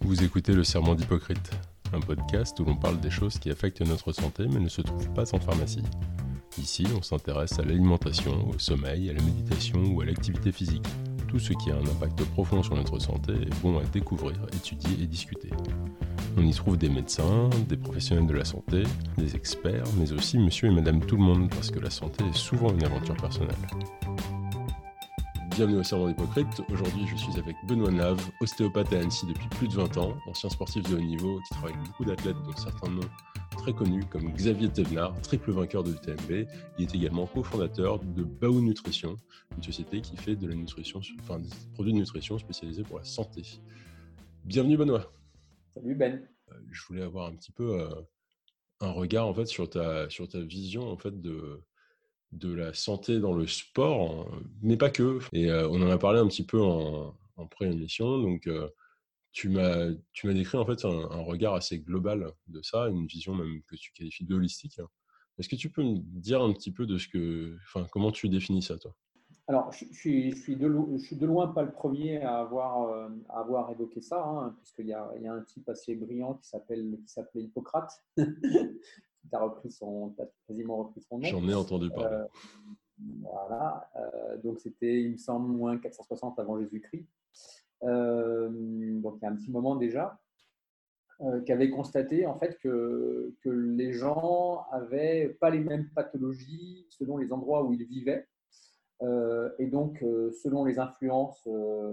Vous écoutez Le Serment d'Hippocrate, un podcast où l'on parle des choses qui affectent notre santé mais ne se trouvent pas en pharmacie. Ici, on s'intéresse à l'alimentation, au sommeil, à la méditation ou à l'activité physique. Tout ce qui a un impact profond sur notre santé est bon à découvrir, étudier et discuter. On y trouve des médecins, des professionnels de la santé, des experts, mais aussi monsieur et madame tout le monde, parce que la santé est souvent une aventure personnelle. Bienvenue au Serment d'Hippocrate. Aujourd'hui, je suis avec Benoît Nave, ostéopathe à Annecy depuis plus de 20 ans, ancien sportif de haut niveau qui travaille avec beaucoup d'athlètes, dont certains noms très connus comme Xavier Thévenard, triple vainqueur de l'UTMB. Il est également cofondateur de Baou Nutrition, une société qui fait de la nutrition, des produits de nutrition spécialisés pour la santé. Bienvenue Benoît. Salut Ben. Je voulais avoir un petit peu un regard en fait sur ta vision en fait de la santé dans le sport, mais pas que. Et on en a parlé un petit peu en pré-émission. Donc, tu m'as décrit en fait un regard assez global de ça, une vision même que tu qualifies de holistique. Est-ce que tu peux me dire un petit peu comment tu définis ça, toi? Alors, je suis de loin pas le premier à avoir évoqué ça, hein, puisqu'il y a un type assez brillant qui s'appelait Hippocrate, qui a quasiment repris son nom. J'en ai entendu parler. Voilà. Donc, c'était, il me semble, moins 460 avant Jésus-Christ. Donc, il y a un petit moment déjà, qui avait constaté en fait que les gens avaient pas les mêmes pathologies selon les endroits où ils vivaient. Et donc, selon les influences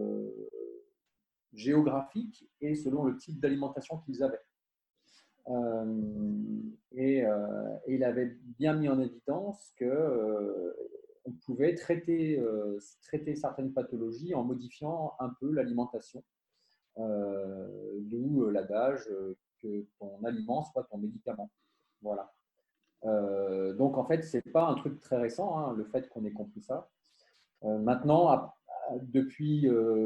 géographiques et selon le type d'alimentation qu'ils avaient. Et il avait bien mis en évidence qu'on pouvait traiter certaines pathologies en modifiant un peu l'alimentation, d'où l'adage que ton aliment soit ton médicament. Voilà. Donc, en fait, ce n'est pas un truc très récent, hein, le fait qu'on ait compris ça. Maintenant, depuis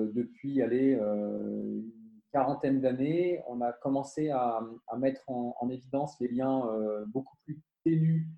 une quarantaine d'années, on a commencé à mettre en évidence les liens beaucoup plus ténus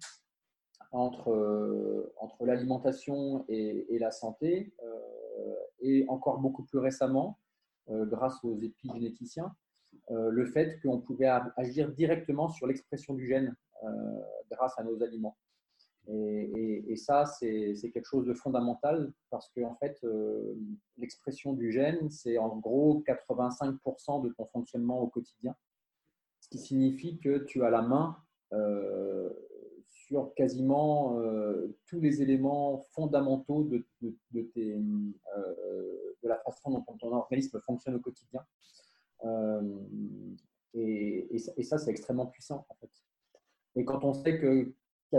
entre l'alimentation et la santé, et encore beaucoup plus récemment, grâce aux épigénéticiens, le fait qu'on pouvait agir directement sur l'expression du gène grâce à nos aliments. Et ça, c'est quelque chose de fondamental parce que en fait, l'expression du gène, c'est en gros 85% de ton fonctionnement au quotidien, ce qui signifie que tu as la main sur quasiment tous les éléments fondamentaux de la façon dont ton organisme fonctionne au quotidien. Et ça, c'est extrêmement puissant en fait. Et quand on sait que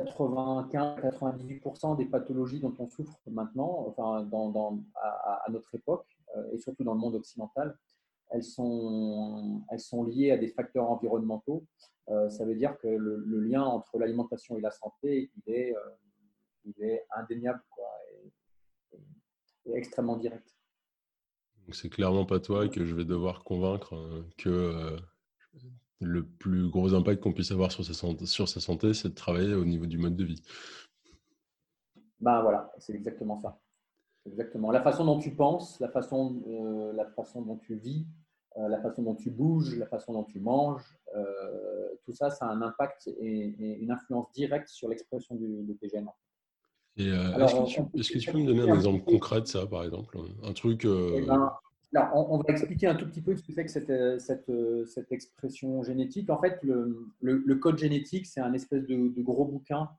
95-98% des pathologies dont on souffre maintenant, enfin à notre époque, et surtout dans le monde occidental, elles sont liées à des facteurs environnementaux. Ça veut dire que le lien entre l'alimentation et la santé, il est indéniable, quoi, et extrêmement direct. Donc, c'est clairement pas toi que je vais devoir convaincre que le plus gros impact qu'on puisse avoir sur sa santé, c'est de travailler au niveau du mode de vie. Ben voilà, c'est exactement ça. Exactement. La façon dont tu penses, la façon dont tu vis, la façon dont tu bouges, la façon dont tu manges, tout ça, ça a un impact et une influence directe sur l'expression de tes gènes. Et Alors, est-ce que tu peux me donner un exemple concret de ça, par exemple? Un truc. eh ben, alors, on va expliquer un tout petit peu ce que c'est que cette expression génétique. En fait, le code génétique, c'est un espèce de gros bouquin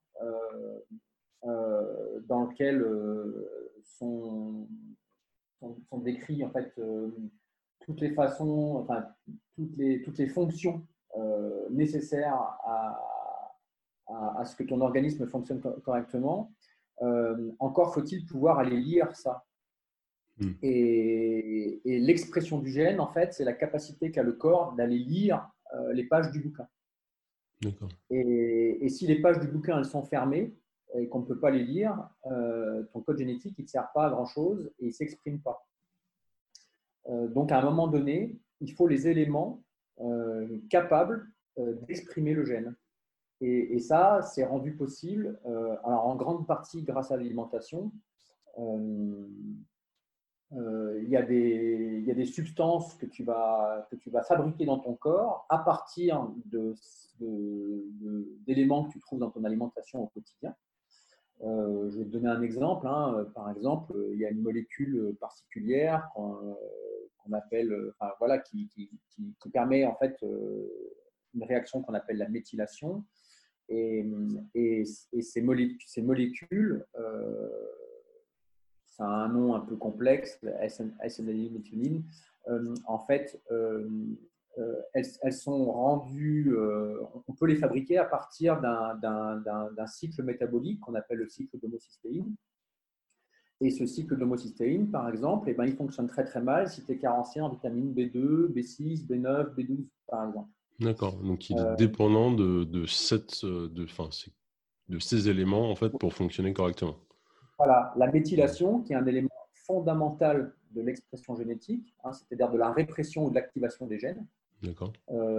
dans lequel sont décrits en fait toutes les façons, enfin toutes les fonctions nécessaires à ce que ton organisme fonctionne correctement. Encore faut-il pouvoir aller lire ça. Et l'expression du gène, en fait, c'est la capacité qu'a le corps d'aller lire les pages du bouquin. D'accord. Et si les pages du bouquin elles sont fermées et qu'on ne peut pas les lire, ton code génétique il ne sert pas à grand-chose et il ne s'exprime pas. Donc, à un moment donné, il faut les éléments capables d'exprimer le gène. Et ça, c'est rendu possible, alors en grande partie grâce à l'alimentation, il y a des substances que tu vas fabriquer dans ton corps à partir d'éléments que tu trouves dans ton alimentation au quotidien. Je vais te donner un exemple. Par exemple, il y a une molécule particulière qu'on appelle, qui permet en fait une réaction qu'on appelle la méthylation. Et ces molécules, ça a un nom un peu complexe, S-méthyline. En fait, elles sont rendues, on peut les fabriquer à partir d'un cycle métabolique qu'on appelle le cycle d'homocystéine. Et ce cycle d'homocystéine, par exemple, eh ben, il fonctionne très très mal si tu es carencé en vitamine B2, B6, B9, B12, par exemple. D'accord. Donc, il est dépendant de ces éléments en fait, pour fonctionner correctement. Voilà, la méthylation, qui est un élément fondamental de l'expression génétique, c'est-à-dire de la répression ou de l'activation des gènes. D'accord.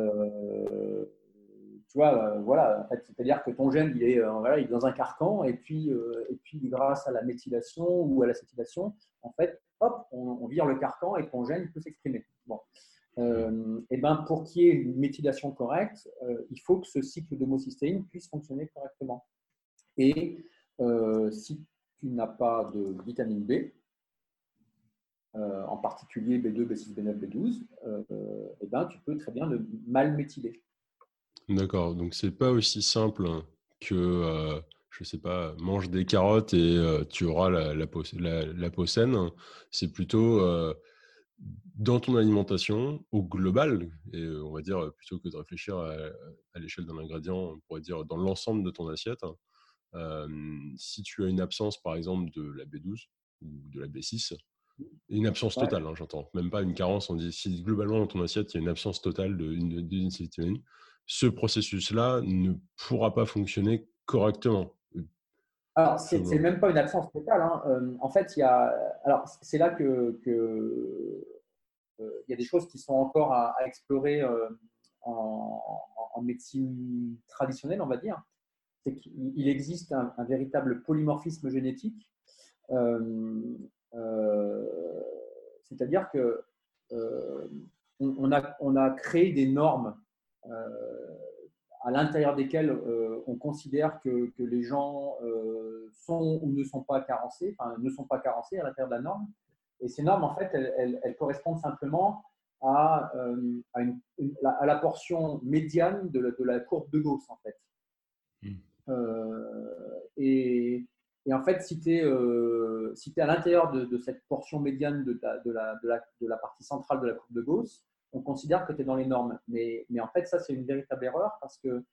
Tu vois, voilà, en fait, c'est-à-dire que ton gène, il est dans un carcan, et puis grâce à la méthylation ou à l'acétylation, en fait, hop, on vire le carcan et ton gène peut s'exprimer. Bon. Et ben, pour qu'il y ait une méthylation correcte, il faut que ce cycle d'homocystéine puisse fonctionner correctement. Et si tu n'as pas de vitamine B, en particulier B2, B6, B9, B12, et ben, tu peux très bien le mal méthyler. D'accord. Donc, c'est pas aussi simple que, je sais pas, mange des carottes et tu auras la peau saine. C'est plutôt dans ton alimentation au global, et on va dire, plutôt que de réfléchir à l'échelle d'un ingrédient, on pourrait dire dans l'ensemble de ton assiette. Si tu as une absence, par exemple, de la B12 ou de la B6, une absence totale, j'entends, même pas une carence, on dit si globalement dans ton assiette, il y a une absence totale d'une vitamine, ce processus-là ne pourra pas fonctionner correctement. Alors, c'est même pas une absence totale. En fait, alors, c'est là que il y a des choses qui sont encore à explorer en médecine traditionnelle, on va dire. C'est qu'il existe un véritable polymorphisme génétique. C'est-à-dire que on a créé des normes à l'intérieur desquelles on considère que les gens sont ou ne sont pas carencés, enfin ne sont pas carencés à l'intérieur de la norme. Et ces normes, en fait, elles correspondent simplement à la portion médiane de la courbe de Gauss, en fait. Et en fait, si tu es à l'intérieur de cette portion médiane de la partie centrale de la courbe de Gauss, on considère que tu es dans les normes. Mais en fait, ça, c'est une véritable erreur parce que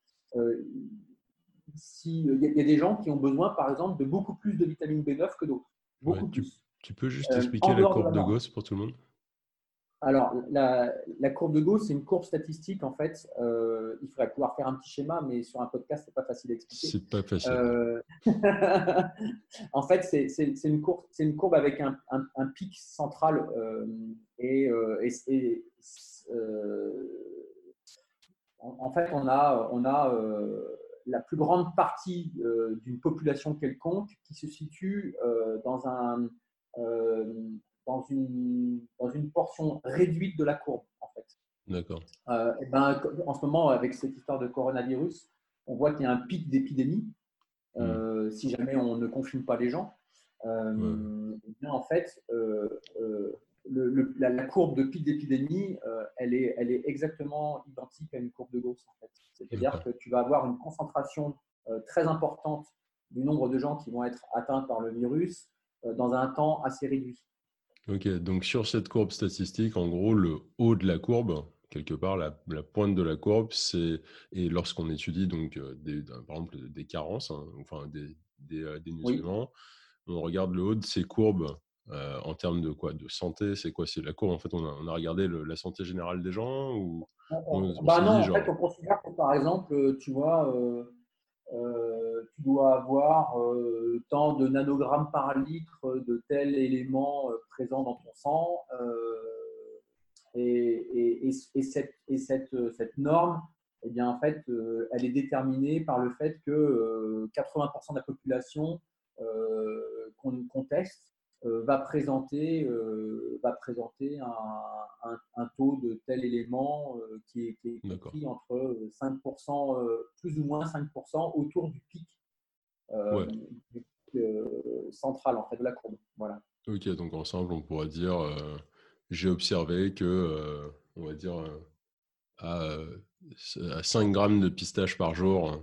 il y a des gens qui ont besoin, par exemple, de beaucoup plus de vitamine B9 que d'autres. Beaucoup plus. Tu peux juste expliquer la courbe de Gauss pour tout le monde? Alors, la courbe de Gauss, c'est une courbe statistique, en fait. Il faudrait pouvoir faire un petit schéma, mais sur un podcast, ce n'est pas facile à expliquer. C'est pas facile. En fait, c'est une courbe avec un pic central en fait, on a la plus grande partie d'une population quelconque qui se situe dans une portion réduite de la courbe, en fait. D'accord. En ce moment, avec cette histoire de coronavirus, on voit qu'il y a un pic d'épidémie si jamais on ne confine pas les gens. Bien, en fait, la courbe de pic d'épidémie, elle est exactement identique à une courbe de Gauss, en fait. C'est-à-dire que tu vas avoir une concentration très importante du nombre de gens qui vont être atteints par le virus dans un temps assez réduit. Ok, donc sur cette courbe statistique, en gros, le haut de la courbe, quelque part, la pointe de la courbe, et lorsqu'on étudie donc par exemple des carences, enfin des nutriments, on regarde le haut de ces courbes en termes de quoi? De santé, c'est quoi? C'est la courbe, en fait, on a regardé la santé générale des gens ou on s'est dit, en genre... fait, on considère que par exemple, tu vois, tu dois avoir tant de nanogrammes par litre de tel élément présent dans ton sang. Cette norme, eh bien, en fait, elle est déterminée par le fait que 80% de la population qu'on teste va présenter un taux de tel élément qui est D'accord. compris entre 5%, plus ou moins 5% autour du pic, euh, Ouais. du pic central en fait, de la courbe. Voilà. Ok, donc en simple, on pourrait dire, j'ai observé que, on va dire, à, euh, à 5 grammes de pistache par jour,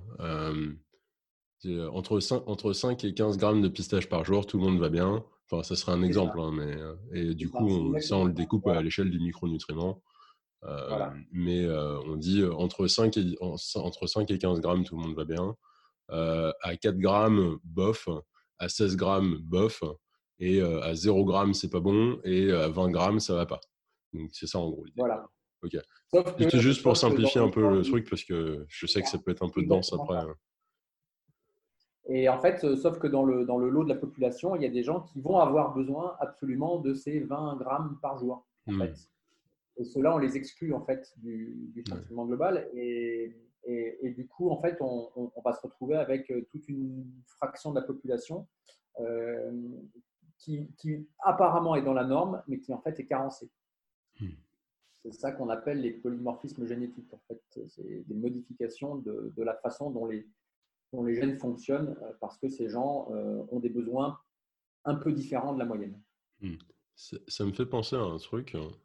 entre 5 et 15 grammes de pistache par jour, tout le monde va bien. Enfin, ça serait un C'est ça, exemple, hein, mais, et c'est du ça, coup, c'est ça, on exactement le ça. découpe à Voilà, l'échelle du micronutriment. voilà, Mais on dit entre 5 et 15 grammes, tout le monde va bien. À 4 grammes, bof. À 16 grammes, bof. Et à 0 grammes, c'est pas bon. Et à 20 grammes, ça va pas. Donc, c'est ça en gros l'idée, quoi. voilà. Ok. Sauf C'était que, juste pour sauf que simplifier un peu le truc parce que je sais que ça peut être un c'est peu dense exactement après. ça. Et en fait, sauf que dans le lot de la population, il y a des gens qui vont avoir besoin absolument de ces 20 grammes par jour, en Hmm. fait. Et ceux-là, on les exclut en fait du Ouais. fonctionnement global. Et du coup, en fait, on va se retrouver avec toute une fraction de la population euh, qui apparemment est dans la norme, mais qui en fait est carencée. Hmm. C'est ça qu'on appelle les polymorphismes génétiques. En fait, c'est des modifications de la façon dont les gènes fonctionnent parce que ces gens ont des besoins un peu différents de la moyenne. Hmm. Ça me fait penser à un truc, hein,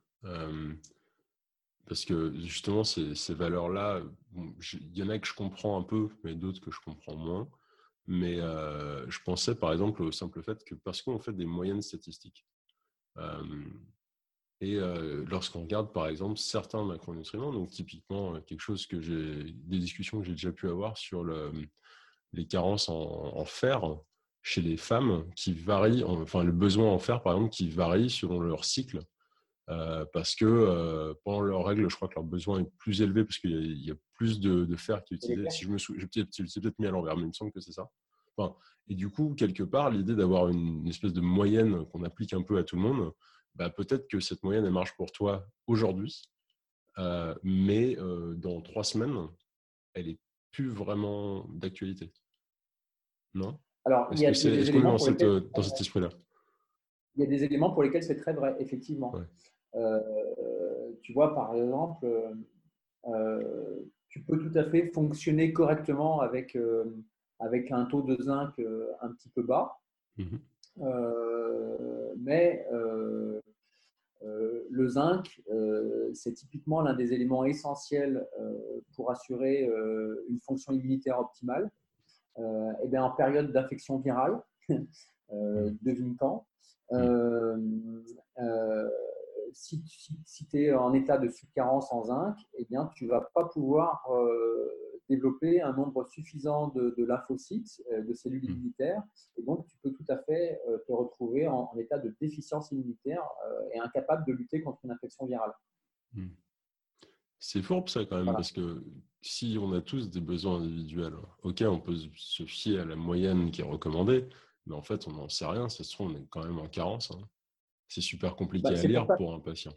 parce que justement, ces valeurs-là, bon, il y en a que je comprends un peu, mais d'autres que je comprends moins. Mais je pensais par exemple au simple fait que parce qu'on fait des moyennes statistiques, euh, et lorsqu'on regarde par exemple certains macronutriments, donc typiquement quelque chose des discussions que j'ai déjà pu avoir sur les carences en fer chez les femmes qui varient, enfin le besoin en fer par exemple qui varie selon leur cycle. Parce que pendant leurs règles, je crois que leur besoin est plus élevé parce qu'il y a plus de fer qui est C'est les utilisé. cas. Si je me souviens, c'est peut-être mis à l'envers, mais il me semble que c'est ça. Enfin, et du coup, quelque part, l'idée d'avoir une espèce de moyenne qu'on applique un peu à tout le monde, bah, peut-être que cette moyenne, elle marche pour toi aujourd'hui, mais dans 3 semaines, elle est plus vraiment d'actualité. Non? Alors, Est-ce il y a des qu'on est éléments pour lesquels dans cet esprit-là? il y a des éléments pour lesquels c'est très vrai, effectivement. Ouais. Euh, Tu vois, par exemple, tu peux tout à fait fonctionner correctement avec un taux de zinc un petit peu bas, Mhm. mais le zinc, c'est typiquement l'un des éléments essentiels pour assurer une fonction immunitaire optimale. Et bien, en période d'infection virale, Mhm. devine quand, Mhm. euh, euh, si tu es en état de sous-carence en zinc, eh bien, tu ne vas pas pouvoir développer un nombre suffisant de lymphocytes, de cellules Mhm. immunitaires, et donc tu peux tout à fait te retrouver en état de déficience immunitaire et incapable de lutter contre une infection virale. Mhm. C'est fourbe ça quand même, Voilà. parce que si on a tous des besoins individuels, ok, on peut se fier à la moyenne qui est recommandée, mais en fait, on n'en sait rien, ça se trouve, on est quand même en carence, hein. C'est super compliqué Bah, à c'est pour lire ça pour un patient.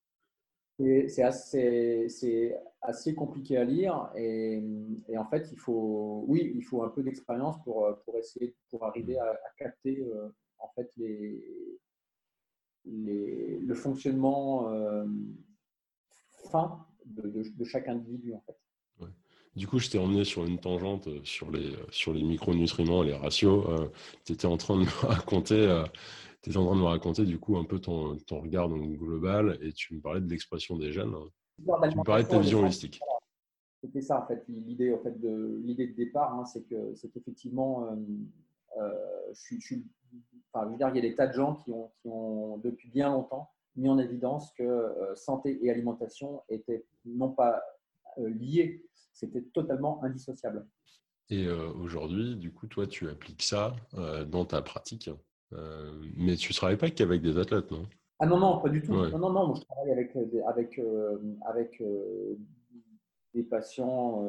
c'est assez compliqué à lire et en fait, oui, il faut un peu d'expérience pour essayer, pour arriver Mm. à capter en fait le fonctionnement fin de chaque individu en fait. Ouais. Du coup, je t'ai emmené sur une tangente sur les micronutriments et les ratios. Tu étais en train de me raconter, t'étais en train de me raconter du coup un peu ton regard donc, global et tu me parlais de l'expression des gènes. L'histoire Tu me parlais de ta d'alimentation et de vision santé, holistique. c'était ça en fait l'idée en fait l'idée de départ, hein, c'est qu'effectivement enfin, je veux dire, il y a des tas de gens qui ont depuis bien longtemps mis en évidence que santé et alimentation étaient non pas liés, c'était totalement indissociable. Et aujourd'hui, du coup, toi, tu appliques ça dans ta pratique. Mais tu ne travailles pas qu'avec des athlètes, non? Ah non, non, pas du tout. Ouais. Non, non, non, moi je travaille avec des patients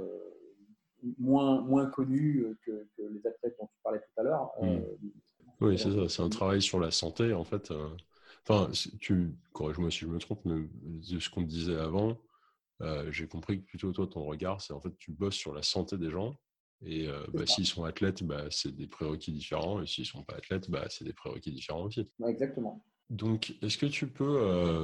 moins connus que les athlètes dont tu parlais tout à l'heure. Hmm. Oui, c'est ça. C'est un travail sur la santé, en fait. Enfin, corrige-moi si je me trompe, mais de ce qu'on te disait avant, j'ai compris que plutôt toi, ton regard, c'est en fait, tu bosses sur la santé des gens Et C'est ça. s'ils sont athlètes, c'est des prérequis différents. Et s'ils ne sont pas athlètes, c'est des prérequis différents aussi. Ouais, exactement. Donc, est-ce que tu peux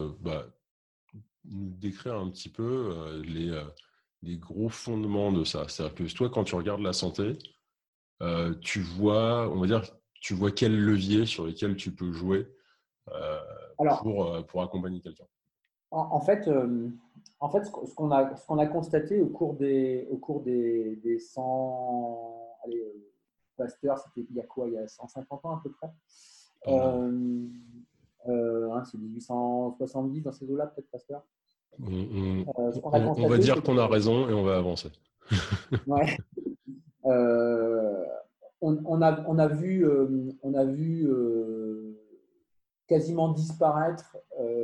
nous décrire un petit peu les gros fondements de ça? C'est-à-dire que toi, quand tu regardes la santé, tu vois, on va dire, tu vois quel levier sur lesquels tu peux jouer euh, Alors, pour accompagner quelqu'un. en fait, ce qu'on a constaté au cours des 100, allez, Pasteur, c'était il y a quoi? Il y a 150 ans à peu près. Euh, C'est 1870 dans ces eaux-là, peut-être, Pasteur. on, on- Ce qu'on a on va constaté, dire c'est qu'on que a raison et on va avancer. ouais, euh, on a vu quasiment disparaître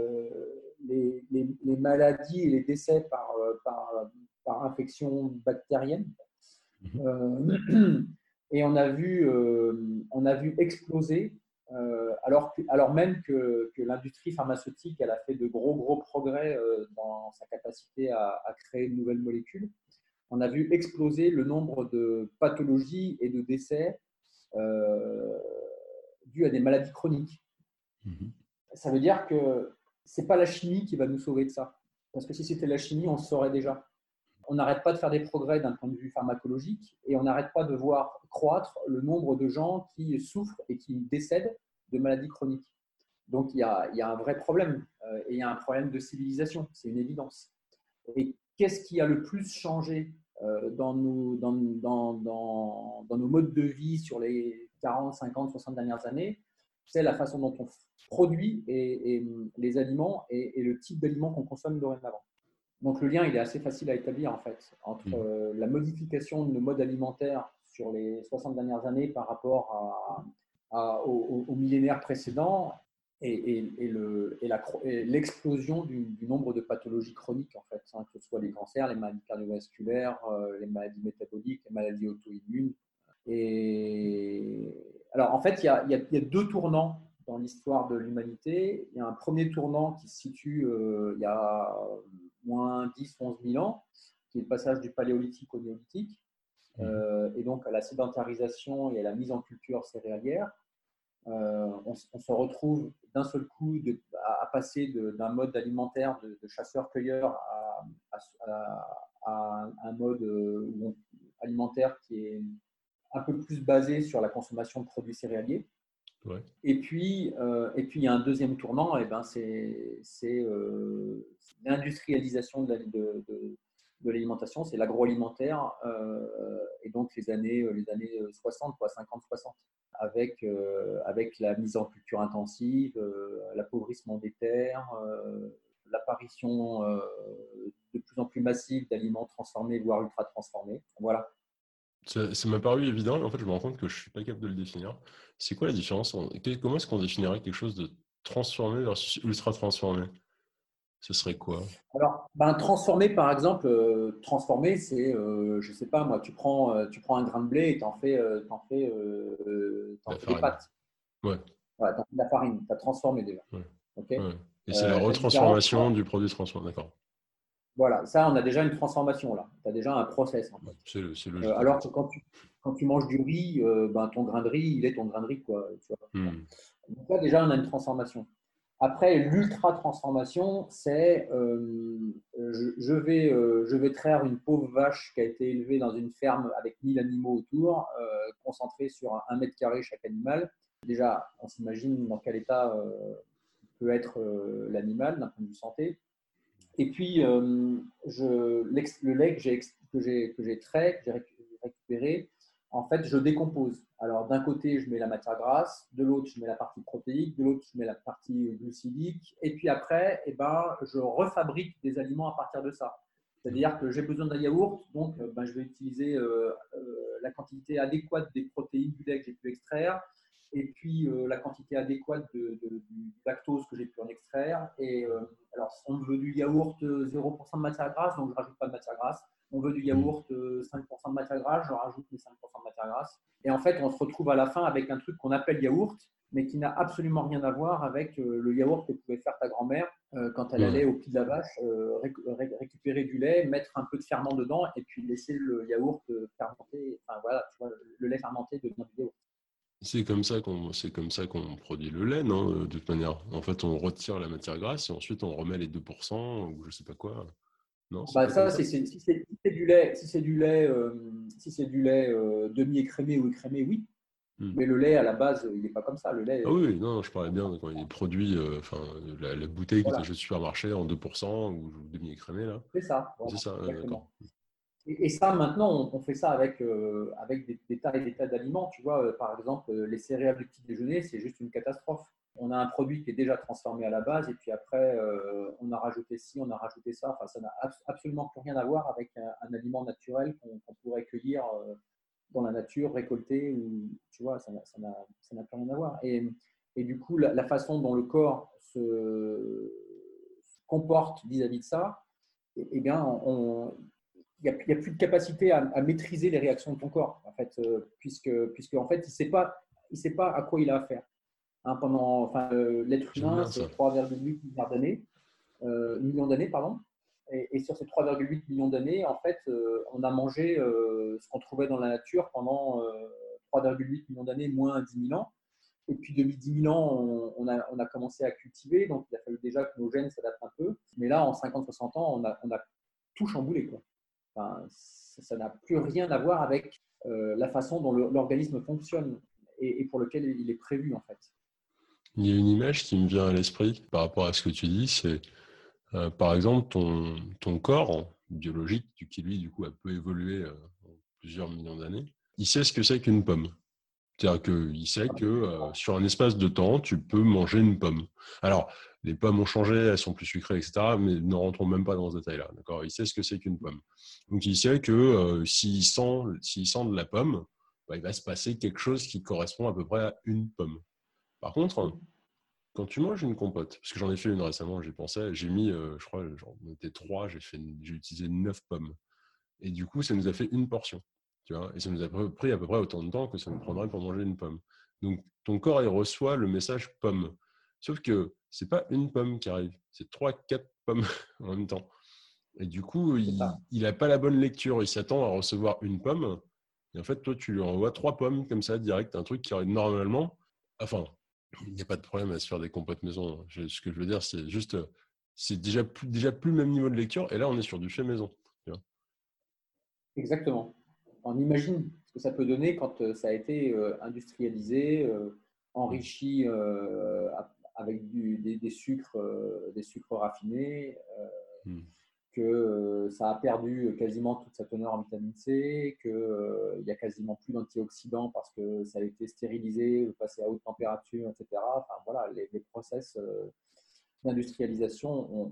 les maladies et les décès par infection bactérienne. Mhm. Et on a vu exploser, alors même que l'industrie pharmaceutique elle a fait de gros progrès dans sa capacité à créer de nouvelles molécules. On a vu exploser le nombre de pathologies et de décès euh, dus à des maladies chroniques. Mhm. Ça veut dire que ce n'est pas la chimie qui va nous sauver de ça. Parce que si c'était la chimie, on le saurait déjà. On n'arrête pas de faire des progrès d'un point de vue pharmacologique et on n'arrête pas de voir croître le nombre de gens qui souffrent et qui décèdent de maladies chroniques. Donc il y a un vrai problème et il y a un problème de civilisation, c'est une évidence. Et qu'est-ce qui a le plus changé dans nos modes de vie sur les 40, 50, 60 dernières années? C'est la façon dont on produit les aliments et le type d'aliments qu'on consomme dorénavant. Donc le lien, il est assez facile à établir en fait entre Mhm. la modification de nos modes alimentaires sur les 60 dernières années par rapport au millénaire précédent et l'explosion du nombre de pathologies chroniques en fait, hein, que ce soit les cancers, les maladies cardiovasculaires, les maladies métaboliques, les maladies auto-immunes. Et alors en fait, il y a deux tournants dans l'histoire de l'humanité. Il y a un premier tournant qui se situe il y a moins 10-11 000 ans, qui est le passage du paléolithique au néolithique, Mhm. et donc à la sédentarisation et à la mise en culture céréalière. On se retrouve d'un seul coup à passer d'un mode alimentaire de chasseur-cueilleur à un mode alimentaire qui est un peu plus basé sur la consommation de produits céréaliers. Ouais. Et puis, il y a un deuxième tournant, et ben c'est l'industrialisation de l'alimentation, c'est l'agroalimentaire, et donc les années 60, quoi, 50-60, avec la mise en culture intensive, l'appauvrissement des terres, l'apparition de plus en plus massive d'aliments transformés, voire ultra transformés. Voilà. Ça m'a paru évident, mais en fait, je me rends compte que je ne suis pas capable de le définir. C'est quoi la différence? Comment est-ce qu'on définirait quelque chose de transformé versus ultra transformé? Ce serait quoi? Alors, transformer, par exemple, transformer, c'est, je sais pas, moi, tu prends un grain de blé et t'en La fais des farine. pâtes. Ouais. Voilà, t'en fais de la farine, tu as transformé déjà. Ouais. Ok. Ouais. Et c'est la La différence, retransformation du produit transformé. D'accord. voilà, ça, on a déjà une transformation là. Tu as déjà un process en fait. C'est logique en Alors fait. que quand tu manges du riz, ton grain de riz, il est ton grain de riz, quoi. Tu vois. Hmm. Donc là, déjà, on a une transformation. Après, l'ultra-transformation, c'est je vais traire une pauvre vache qui a été élevée dans une ferme avec 1000 animaux autour, concentrée sur 1 mètre carré chaque animal. Déjà, on s'imagine dans quel état peut être l'animal d'un point de vue santé. Et puis, le lait que j'ai trait, que j'ai récupéré, en fait, je décompose. Alors, d'un côté, je mets la matière grasse, de l'autre, je mets la partie protéique, de l'autre, je mets la partie glucidique. Et puis après, je refabrique des aliments à partir de ça. C'est-à-dire que j'ai besoin d'un yaourt, donc je vais utiliser la quantité adéquate des protéines du lait que j'ai pu extraire, et puis la quantité adéquate du lactose que j'ai pu en extraire. Et alors, on veut du yaourt 0% de matière grasse, donc je ne rajoute pas de matière grasse. On veut du Hmm. yaourt 5% de matière grasse, je rajoute les 5% de matière grasse. Et en fait, on se retrouve à la fin avec un truc qu'on appelle yaourt, mais qui n'a absolument rien à voir avec le yaourt que pouvait faire ta grand-mère quand elle allait Ouais. au pied de la vache, récupérer du lait, mettre un peu de ferment dedans et puis laisser le yaourt fermenter. Enfin voilà, tu vois, le lait fermenté devient du yaourt. C'est comme ça qu'on produit le lait, non? De toute manière. En fait, on retire la matière grasse et ensuite on remet les 2% ou je sais pas quoi. Non, c'est Bah pas comme ça, ça? si c'est du lait, demi-écrémé ou écrémé, oui. Hmm. Mais le lait, à la base, il n'est pas comme ça. Le Ah oui, lait, oui, non, je parlais bien de quand il est produit, enfin, la bouteille qui voilà, t'achètes au supermarché en 2% ou demi-écrémé, là. c'est ça. C'est Voilà, ça, d'accord. exactement. Et ça, maintenant, on fait ça avec des tas et des tas d'aliments. Tu vois, par exemple, les céréales du petit déjeuner, c'est juste une catastrophe. On a un produit qui est déjà transformé à la base, et puis après, on a rajouté ci, on a rajouté ça. Enfin, ça n'a absolument plus rien à voir avec un aliment naturel qu'on pourrait cueillir dans la nature, récolter. Ou, tu vois, ça n'a plus rien à voir. Et du coup, la façon dont le corps se comporte vis-à-vis de ça, eh bien, il n'y a plus de capacité à maîtriser les réactions de ton corps, en fait, puisque en fait, il sait pas à quoi il a affaire. Hein, l'être J'aime humain, bien ça. c'est 3,8 millions d'années, pardon. Et sur ces 3,8 millions d'années, en fait, on a mangé ce qu'on trouvait dans la nature pendant 3,8 millions d'années, moins 10 000 ans. Et puis, depuis 10 000 ans, on a commencé à cultiver. Donc, il a fallu déjà que nos gènes s'adaptent un peu. Mais là, en 50-60 ans, on a tout chamboulé, quoi. Enfin, ça n'a plus rien à voir avec la façon dont l'organisme fonctionne et pour lequel il est prévu, en fait. Il y a une image qui me vient à l'esprit par rapport à ce que tu dis, c'est par exemple ton corps biologique, qui lui, du coup, a peu évolué en plusieurs millions d'années, il sait ce que c'est qu'une pomme. C'est-à-dire qu'il sait que sur un espace de temps, tu peux manger une pomme. Alors, les pommes ont changé, elles sont plus sucrées, etc. Mais ne rentrons même pas dans ce détail-là. D'accord? Il sait ce que c'est qu'une pomme. Donc, il sait que s'il sent de la pomme, bah, il va se passer quelque chose qui correspond à peu près à une pomme. Par contre, quand tu manges une compote, parce que j'en ai fait une récemment, j'y pensais, j'ai mis, je crois, on était trois, j'ai utilisé 9 pommes. Et du coup, ça nous a fait une portion. Tu vois, et ça nous a pris à peu près autant de temps que ça nous prendrait pour manger une pomme. Donc, ton corps, il reçoit le message pomme. Sauf que c'est pas une pomme qui arrive, c'est trois, quatre pommes en même temps. Et du coup, C'est ça. il n'a pas la bonne lecture. Il s'attend à recevoir une pomme. Et en fait, toi, tu lui envoies 3 pommes comme ça, direct, un truc qui arrive normalement. Enfin, il n'y a pas de problème à se faire des compotes maison. Ce que je veux dire, c'est juste, c'est déjà plus le même niveau de lecture. Et là, on est sur du fait maison. Tu vois. Exactement. On imagine ce que ça peut donner quand ça a été industrialisé, Mm. enrichi avec des sucres raffinés, Mm. que ça a perdu quasiment toute sa teneur en vitamine C, qu'il n'y a quasiment plus d'antioxydants parce que ça a été stérilisé, passé à haute température, etc. Enfin, voilà, les process d'industrialisation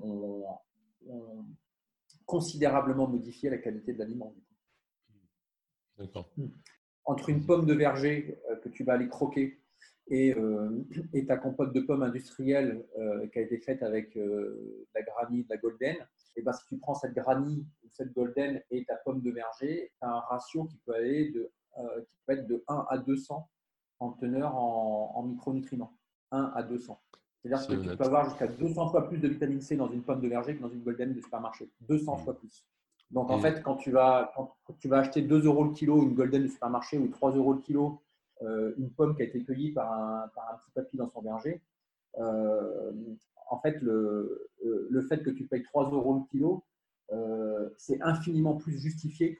ont considérablement modifié la qualité de l'aliment. D'accord. Entre une pomme de verger que tu vas aller croquer et ta compote de pommes industrielle qui a été faite avec de la granny, de la golden, et ben, si tu prends cette granny ou cette golden et ta pomme de verger, tu as un ratio qui peut être de 1 à 200 en teneur en micronutriments. 1 à 200. C'est-à-dire C'est que tu peux honnête. avoir jusqu'à 200 fois plus de vitamine C dans une pomme de verger que dans une golden de supermarché. 200 Mm. fois plus. Donc en Et fait, quand tu vas acheter 2 euros le kilo une golden de supermarché ou 3 euros le kilo une pomme qui a été cueillie par un petit papy dans son verger, euh, en fait, le fait que tu payes 3 euros le kilo, c'est infiniment plus justifié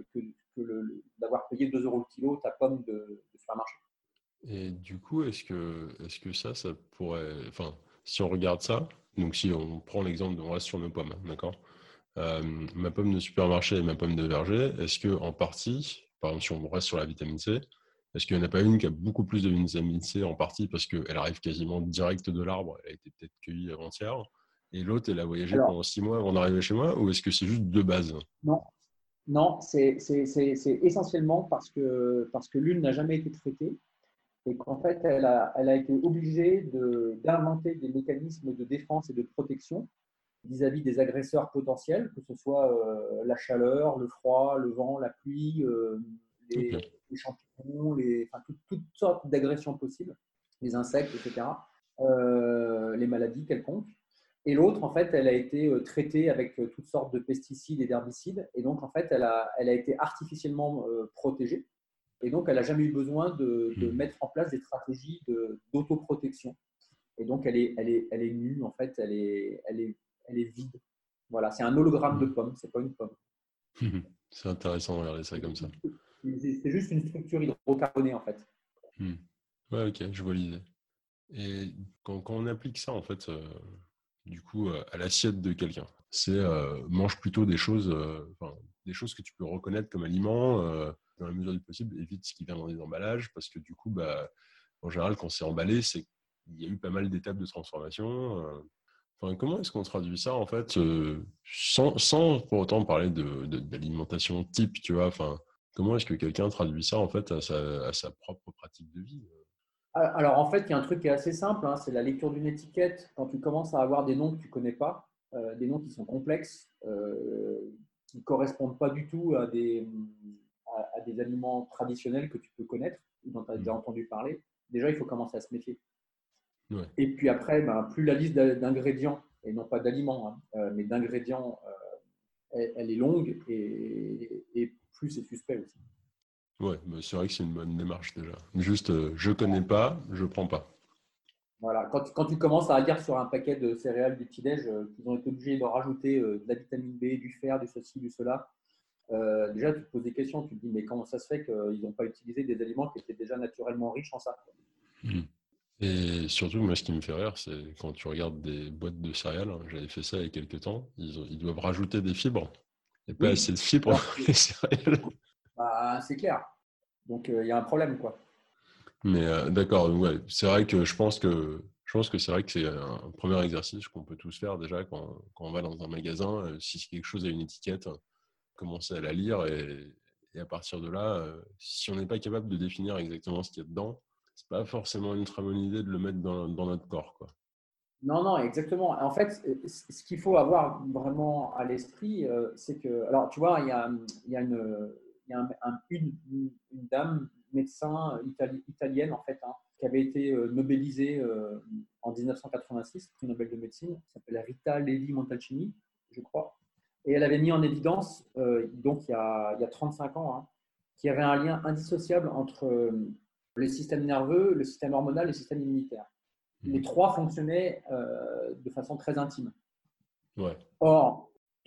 d'avoir payé 2 euros le kilo ta pomme de supermarché. Et du coup, est-ce que ça pourrait. Enfin, si on regarde ça, donc si on prend l'exemple, on reste sur nos pommes, hein, d'accord? Ma pomme de supermarché et ma pomme de verger, est-ce que en partie, par exemple, si on reste sur la vitamine C, est-ce qu'il n'y en a pas une qui a beaucoup plus de vitamine C en partie parce qu'elle arrive quasiment direct de l'arbre, elle a été peut-être cueillie avant-hier, et l'autre, elle a voyagé Alors, pendant 6 mois avant d'arriver chez moi, ou est-ce que c'est juste de base? non, non, c'est essentiellement parce que l'une n'a jamais été traitée et qu'en fait, elle a été obligée d'inventer des mécanismes de défense et de protection vis-à-vis des agresseurs potentiels, que ce soit la chaleur, le froid, le vent, la pluie, Ok. les champignons, enfin, toutes sortes d'agressions possibles. les insectes, etc., les maladies quelconques. Et l'autre, en fait, elle a été traitée avec toutes sortes de pesticides et d'herbicides. Et donc, en fait, elle a été artificiellement protégée. Et donc, elle n'a jamais eu besoin de mettre en place des stratégies d'autoprotection. Et donc, elle est nue, en fait, elle est vide. Voilà, c'est un hologramme de pomme, c'est pas une pomme. C'est intéressant de regarder ça comme ça. C'est juste une structure hydrocarbonée, en fait. Ouais, ok, je vois l'idée. Et quand on applique ça, en fait, du coup, à l'assiette de quelqu'un, c'est mange plutôt des choses que tu peux reconnaître comme aliments, dans la mesure du possible, évite ce qui vient dans des emballages, parce que du coup, en général, quand c'est emballé, c'est qu'il y a eu pas mal d'étapes de transformation. Comment est-ce qu'on traduit ça, en fait, sans pour autant parler d'alimentation type, tu vois, comment est-ce que quelqu'un traduit ça, en fait, à sa propre pratique de vie? Alors, en fait, il y a un truc qui est assez simple, hein, c'est la lecture d'une étiquette. Quand tu commences à avoir des noms que tu ne connais pas, des noms qui sont complexes, qui ne correspondent pas du tout à des aliments traditionnels que tu peux connaître ou dont tu as déjà entendu parler, déjà, il faut commencer à se méfier. Ouais. Et puis après, plus la liste d'ingrédients, et non pas d'aliments, mais d'ingrédients, elle est longue et plus c'est suspect aussi. Ouais, c'est vrai que c'est une bonne démarche déjà. Juste, je connais pas, je prends pas. Voilà. Quand tu commences à lire sur un paquet de céréales du petit-déj qu'ils ont été obligés de rajouter de la vitamine B, du fer, du ceci, du cela, déjà tu te poses des questions. Tu te dis, mais comment ça se fait qu'ils n'ont pas utilisé des aliments qui étaient déjà naturellement riches en ça? Et surtout, moi, ce qui me fait rire, c'est quand tu regardes des boîtes de céréales, hein, j'avais fait ça il y a quelques temps, ils doivent rajouter des fibres. Il n'y a pas Oui, assez de fibres alors dans les céréales. c'est clair. Donc il y a un problème, quoi. Mais d'accord, ouais, c'est vrai que je pense que c'est vrai que c'est un premier exercice qu'on peut tous faire déjà quand on va dans un magasin. Si quelque chose a une étiquette, commencer à la lire et à partir de là, si on n'est pas capable de définir exactement ce qu'il y a dedans, c'est pas forcément une très bonne idée de le mettre dans notre corps, quoi. Non, non, exactement. En fait, ce qu'il faut avoir vraiment à l'esprit, c'est que, alors, tu vois, il y a une dame médecin italienne, en fait, hein, qui avait été nobelisée en 1986, prix Nobel de médecine, qui s'appelle Rita Levi-Montalcini, je crois. Et elle avait mis en évidence, donc il y a 35 ans, hein, qu'il y avait un lien indissociable entre le système nerveux, le système hormonal et le système immunitaire. Les trois fonctionnaient de façon très intime. Ouais. Or,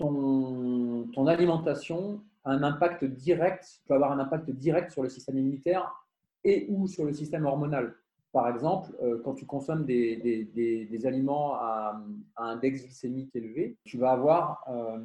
ton alimentation a un impact direct, peut avoir un impact direct sur le système immunitaire et ou sur le système hormonal. Par exemple, quand tu consommes des aliments à index glycémique élevé, tu vas avoir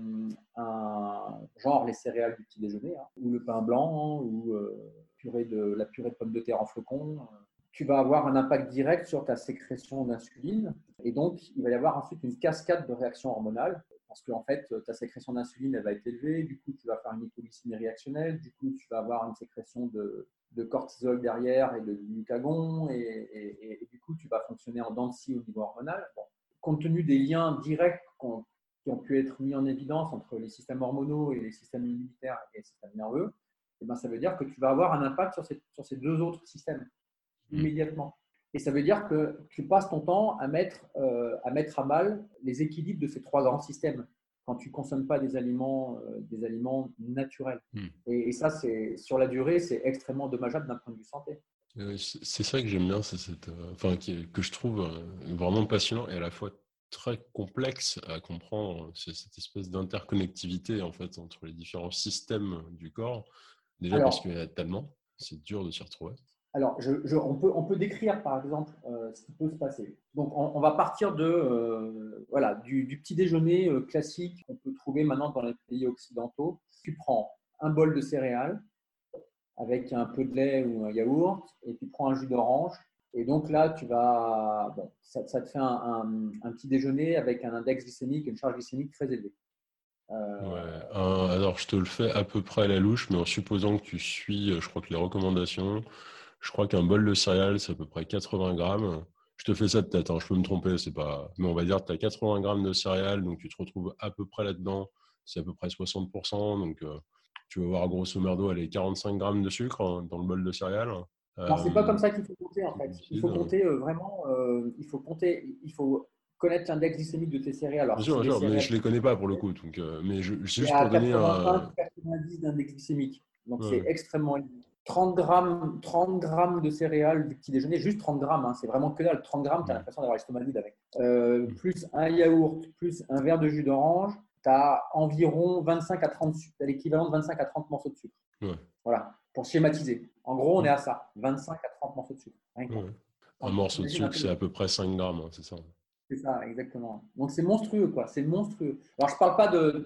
genre les céréales du petit déjeuner, hein, ou le pain blanc, ou la purée de pommes de terre en flocons. Tu vas avoir un impact direct sur ta sécrétion d'insuline. Et donc, il va y avoir ensuite une cascade de réactions hormonales parce qu'en fait, ta sécrétion d'insuline, elle va être élevée. Du coup, tu vas faire une hypoglycémie réactionnelle. Du coup, tu vas avoir une sécrétion de cortisol derrière et de glucagon. Et du coup, tu vas fonctionner en dents de scie au niveau hormonal. Bon. Compte tenu des liens directs qui ont pu être mis en évidence entre les systèmes hormonaux et les systèmes immunitaires et les systèmes nerveux, eh ben, ça veut dire que tu vas avoir un impact sur ces deux autres systèmes immédiatement. Et ça veut dire que tu passes ton temps à mettre à mal les équilibres de ces trois grands systèmes quand tu ne consommes pas des aliments naturels. Et ça, sur la durée, c'est extrêmement dommageable d'un point de vue santé. C'est ça que j'aime bien, c'est que je trouve vraiment passionnant et à la fois très complexe à comprendre. C'est cette espèce d'interconnectivité en fait entre les différents systèmes du corps. Déjà parce qu'il y en a tellement, c'est dur de s'y retrouver. Alors, on peut décrire, par exemple, ce qui peut se passer. Donc, on va partir du petit déjeuner classique qu'on peut trouver maintenant dans les pays occidentaux. Tu prends un bol de céréales avec un peu de lait ou un yaourt, et tu prends un jus d'orange. Et donc là, ça te fait un petit déjeuner avec un index glycémique, une charge glycémique très élevée. Ouais. Alors, je te le fais à peu près à la louche, mais en supposant que tu suis, je crois que les recommandations, je crois qu'un bol de céréales, c'est à peu près 80 grammes. Je te fais ça de tête, hein, je peux me tromper, c'est pas. Mais on va dire que tu as 80 grammes de céréales, donc tu te retrouves à peu près là-dedans. C'est à peu près 60%. Donc tu vas avoir grosso merdo, allez, 45 grammes de sucre, hein, dans le bol de céréales. Non, c'est pas comme ça qu'il faut compter en qui est fait. Il compliqué. faut compter vraiment, il faut connaître l'index glycémique de tes céréales. Alors, si c'est Bien des sûr, mais céréales, je les connais pas pour le coup. Donc, mais c'est c'est juste à pour donner un. 85-90 d'index glycémique. Donc, c'est Ouais. extrêmement élevé. 30 grammes de céréales du petit déjeuner, juste 30 grammes, hein, c'est vraiment que dalle. 30 grammes, tu as Mm. l'impression d'avoir l'estomac vide avec. Mm. Plus un yaourt, plus un verre de jus d'orange, tu as environ 25 à 30, t'as l'équivalent de 25 à 30 morceaux de sucre. Ouais. Voilà, pour schématiser. En gros, on est Mm. à ça, 25 à 30 morceaux de sucre. Rien que ça. Ouais. Un morceau de T'imagines un sucre, peu c'est à peu près 5 grammes, hein, c'est ça. c'est ça, exactement. Donc c'est monstrueux, quoi. C'est monstrueux. Alors je parle pas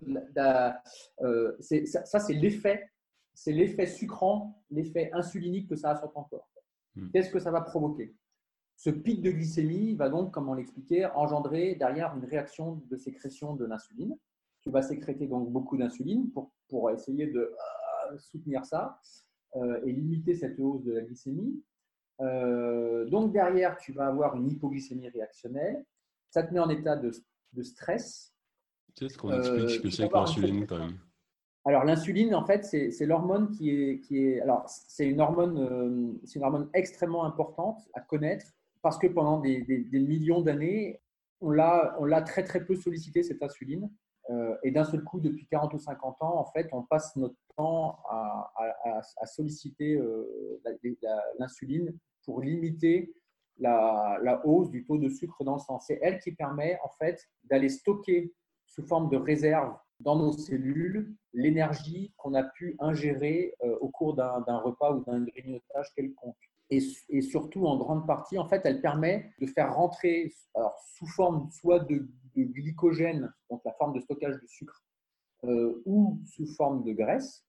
ça, c'est l'effet sucrant, l'effet insulinique que ça a sur ton corps. Mm. Qu'est-ce que ça va provoquer? Ce pic de glycémie va donc, comme on l'expliquait, engendrer derrière une réaction de sécrétion de l'insuline. Tu vas sécréter donc beaucoup d'insuline pour essayer de soutenir ça et limiter cette hausse de la glycémie. Donc derrière, tu vas avoir une hypoglycémie réactionnelle. Ça te met en état de stress. Peut-être qu'on explique ce que Tu vas c'est que avoir une l'insuline quand sécrétion. même. Alors l'insuline, en fait, c'est l'hormone alors c'est une hormone extrêmement importante à connaître parce que pendant des millions d'années, on l'a très très peu sollicité cette insuline. Et d'un seul coup, depuis 40 ou 50 ans, en fait, on passe notre temps à solliciter l'insuline pour limiter la hausse du taux de sucre dans le sang. C'est elle qui permet en fait d'aller stocker sous forme de réserve dans nos cellules l'énergie qu'on a pu ingérer au cours d'un repas ou d'un grignotage quelconque. Et surtout, en grande partie, en fait, elle permet de faire rentrer, alors, sous forme soit de glycogène, donc la forme de stockage de sucre, ou sous forme de graisse,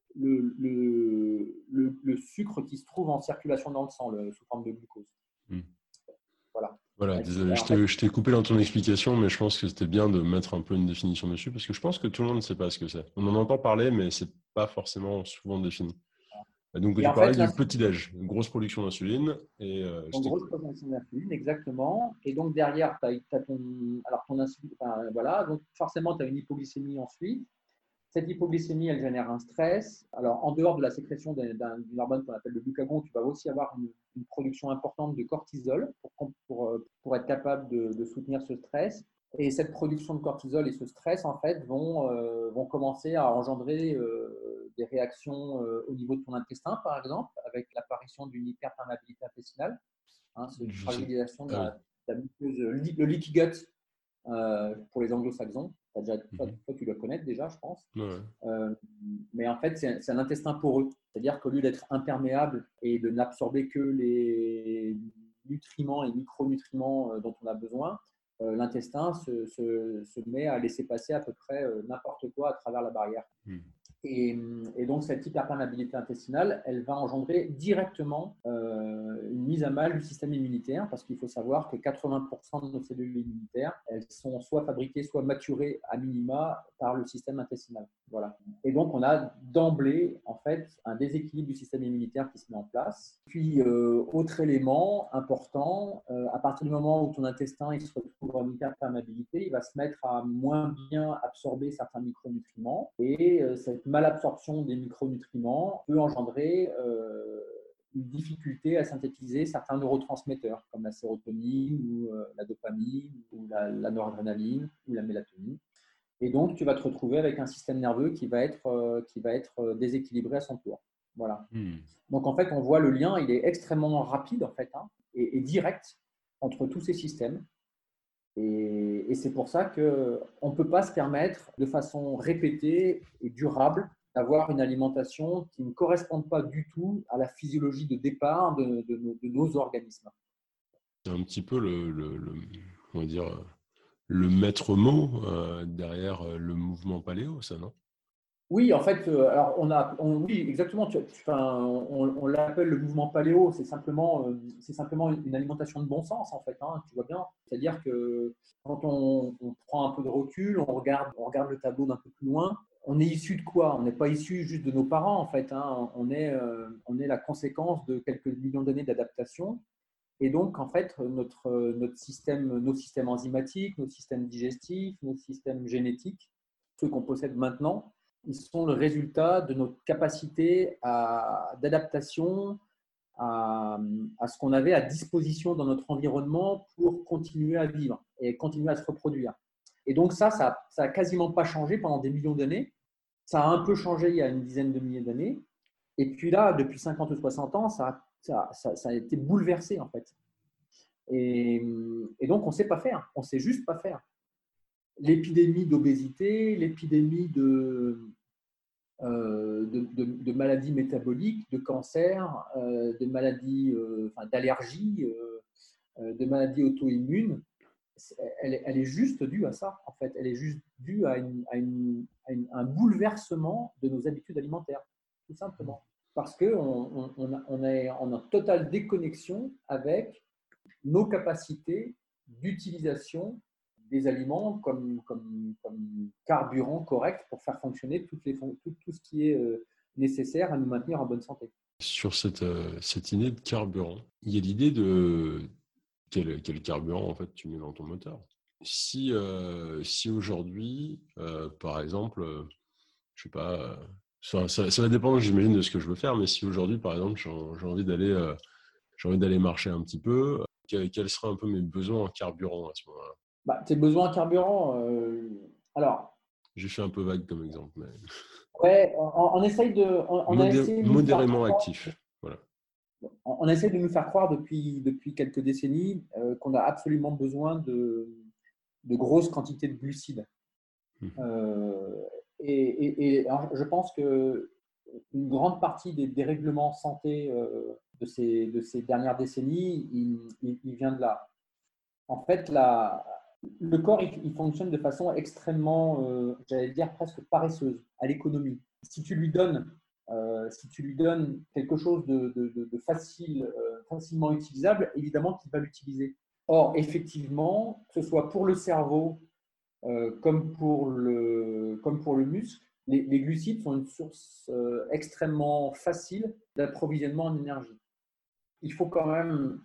le sucre qui se trouve en circulation dans le sang, sous forme de glucose. Mm. Voilà. Voilà, désolé, En fait, je t'ai coupé dans ton explication, mais je pense que c'était bien de mettre un peu une définition dessus, parce que je pense que tout le monde ne sait pas ce que c'est. On en entend parler, mais c'est pas forcément souvent défini. Et donc, et tu en parlais fait, du l'insuline, petit-déj, une grosse production d'insuline, et je en grosse t'écoute. production d'insuline, exactement. Et donc derrière, tu as ton insuline, enfin, voilà, donc forcément, tu as une hypoglycémie ensuite. Cette hypoglycémie, elle génère un stress. Alors, en dehors de la sécrétion d'une hormone qu'on appelle le glucagon, tu vas aussi avoir une production importante de cortisol pour être capable de soutenir ce stress. Et cette production de cortisol et ce stress, en fait, vont commencer à engendrer des réactions au niveau de ton intestin, par exemple, avec l'apparition d'une hyperperméabilité intestinale. Hein, c'est une Je sais. fragilisation de Ah oui. la muqueuse, le leaky gut pour les anglo-saxons. Toi, Mhm. tu dois connaître déjà, je pense. Ouais. Mais en fait, c'est un intestin poreux. C'est-à-dire qu'au lieu d'être imperméable et de n'absorber que les nutriments et micronutriments dont on a besoin, l'intestin se met à laisser passer à peu près n'importe quoi à travers la barrière. Mhm. Et donc, cette hyperperméabilité intestinale, elle va engendrer directement une mise à mal du système immunitaire, parce qu'il faut savoir que 80% de nos cellules immunitaires, elles sont soit fabriquées, soit maturées à minima par le système intestinal. Voilà. Et donc, on a d'emblée, en fait, un déséquilibre du système immunitaire qui se met en place. Puis, autre élément important, à partir du moment où ton intestin il se retrouve en hyperperméabilité, il va se mettre à moins bien absorber certains micronutriments. Et cette malabsorption des micronutriments peut engendrer une difficulté à synthétiser certains neurotransmetteurs, comme la sérotonine ou la dopamine ou la noradrénaline ou la mélatonine. Et donc, tu vas te retrouver avec un système nerveux qui va être déséquilibré à son tour. Voilà. Mhm. Donc, en fait, on voit le lien, il est extrêmement rapide en fait, hein, et direct entre tous ces systèmes. Et c'est pour ça qu'on ne peut pas se permettre de façon répétée et durable d'avoir une alimentation qui ne corresponde pas du tout à la physiologie de départ de nos organismes. C'est un petit peu on va dire, le maître mot derrière le mouvement paléo, ça, non? Oui, en fait, alors oui, exactement. On l'appelle le mouvement paléo. C'est simplement une alimentation de bon sens, en fait. Hein, tu vois bien. C'est-à-dire que quand on prend un peu de recul, on regarde le tableau d'un peu plus loin. On est issu de quoi? On n'est pas issu juste de nos parents, en fait. Hein. On est la conséquence de quelques millions d'années d'adaptation. Et donc, en fait, nos systèmes enzymatiques, nos systèmes digestifs, nos systèmes génétiques, ceux qu'on possède maintenant, ils sont le résultat de notre capacité d'adaptation à ce qu'on avait à disposition dans notre environnement pour continuer à vivre et continuer à se reproduire. Et donc ça a quasiment pas changé pendant des millions d'années. Ça a un peu changé il y a une dizaine de milliers d'années. Et puis là, depuis 50 ou 60 ans, ça a été bouleversé en fait. Et donc, on ne sait pas faire. On ne sait juste pas faire. L'épidémie d'obésité, l'épidémie de maladies métaboliques, de cancers, de maladies, d'allergies, de maladies auto-immunes, elle est juste due à ça, en fait. Elle est juste due à un bouleversement de nos habitudes alimentaires, tout simplement. Parce qu'on est en totale déconnexion avec nos capacités d'utilisation des aliments comme carburant correct pour faire fonctionner tout ce qui est nécessaire à nous maintenir en bonne santé. Sur cette idée de carburant, il y a l'idée de quel carburant en fait tu mets dans ton moteur. Si aujourd'hui, par exemple, je sais pas, ça va dépendre, j'imagine, de ce que je veux faire, mais si aujourd'hui, par exemple, j'ai envie d'aller marcher un petit peu, quels seraient un peu mes besoins en carburant à ce moment-là? Tes besoins en carburant, alors. J'ai fait un peu vague comme exemple, mais. Ouais, on essaye de. On a essayé de modérément actif. Voilà. On essaie de nous faire croire depuis quelques décennies qu'on a absolument besoin de grosses quantités de glucides. Et alors, je pense qu'une grande partie des dérèglements santé de ces dernières décennies, il vient de là. En fait, le corps, il fonctionne de façon extrêmement, j'allais dire presque paresseuse, à l'économie. Si tu lui donnes quelque chose de facile, facilement utilisable, évidemment qu'il va l'utiliser. Or, effectivement, que ce soit pour le cerveau comme pour le muscle, les glucides sont une source extrêmement facile d'approvisionnement en énergie. Il faut quand même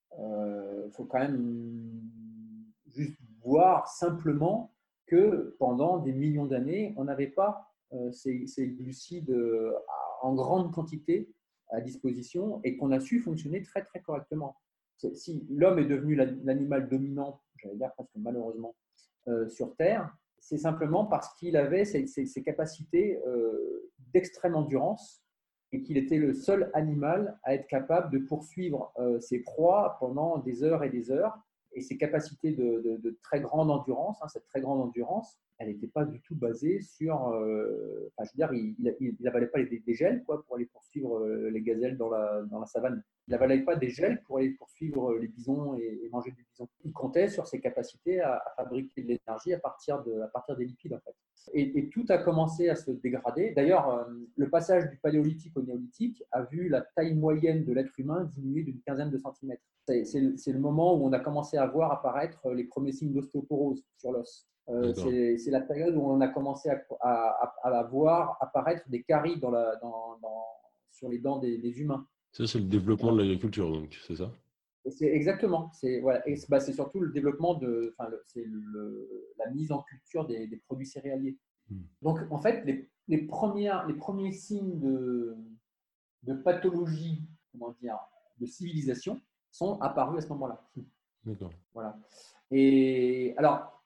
juste voir simplement que pendant des millions d'années, on n'avait pas ces glucides en grande quantité à disposition et qu'on a su fonctionner très très correctement. Si l'homme est devenu l'animal dominant, j'allais dire presque malheureusement, sur Terre, c'est simplement parce qu'il avait ces capacités d'extrême endurance et qu'il était le seul animal à être capable de poursuivre ses proies pendant des heures et des heures. Et ses capacités de très grande endurance, cette très grande endurance, elle n'était pas du tout basée sur… je veux dire, il n'avalait pas des gels pour aller poursuivre les gazelles dans la savane. Il n'avalait pas des gels pour aller poursuivre les bisons et manger du bison. Il comptait sur ses capacités à fabriquer de l'énergie à partir des lipides, en fait. Et tout a commencé à se dégrader. D'ailleurs, le passage du paléolithique au néolithique a vu la taille moyenne de l'être humain diminuer d'une quinzaine de centimètres. C'est le moment où on a commencé à voir apparaître les premiers signes d'ostéoporose sur l'os. C'est la période où on a commencé à voir apparaître des caries sur les dents des humains. Ça, c'est le développement de l'agriculture, donc, c'est ça? Exactement. C'est surtout le développement la mise en culture des produits céréaliers. Donc, en fait, les premiers signes de pathologie, comment dire, de civilisation sont apparus à ce moment-là. D'accord. Voilà. Et alors,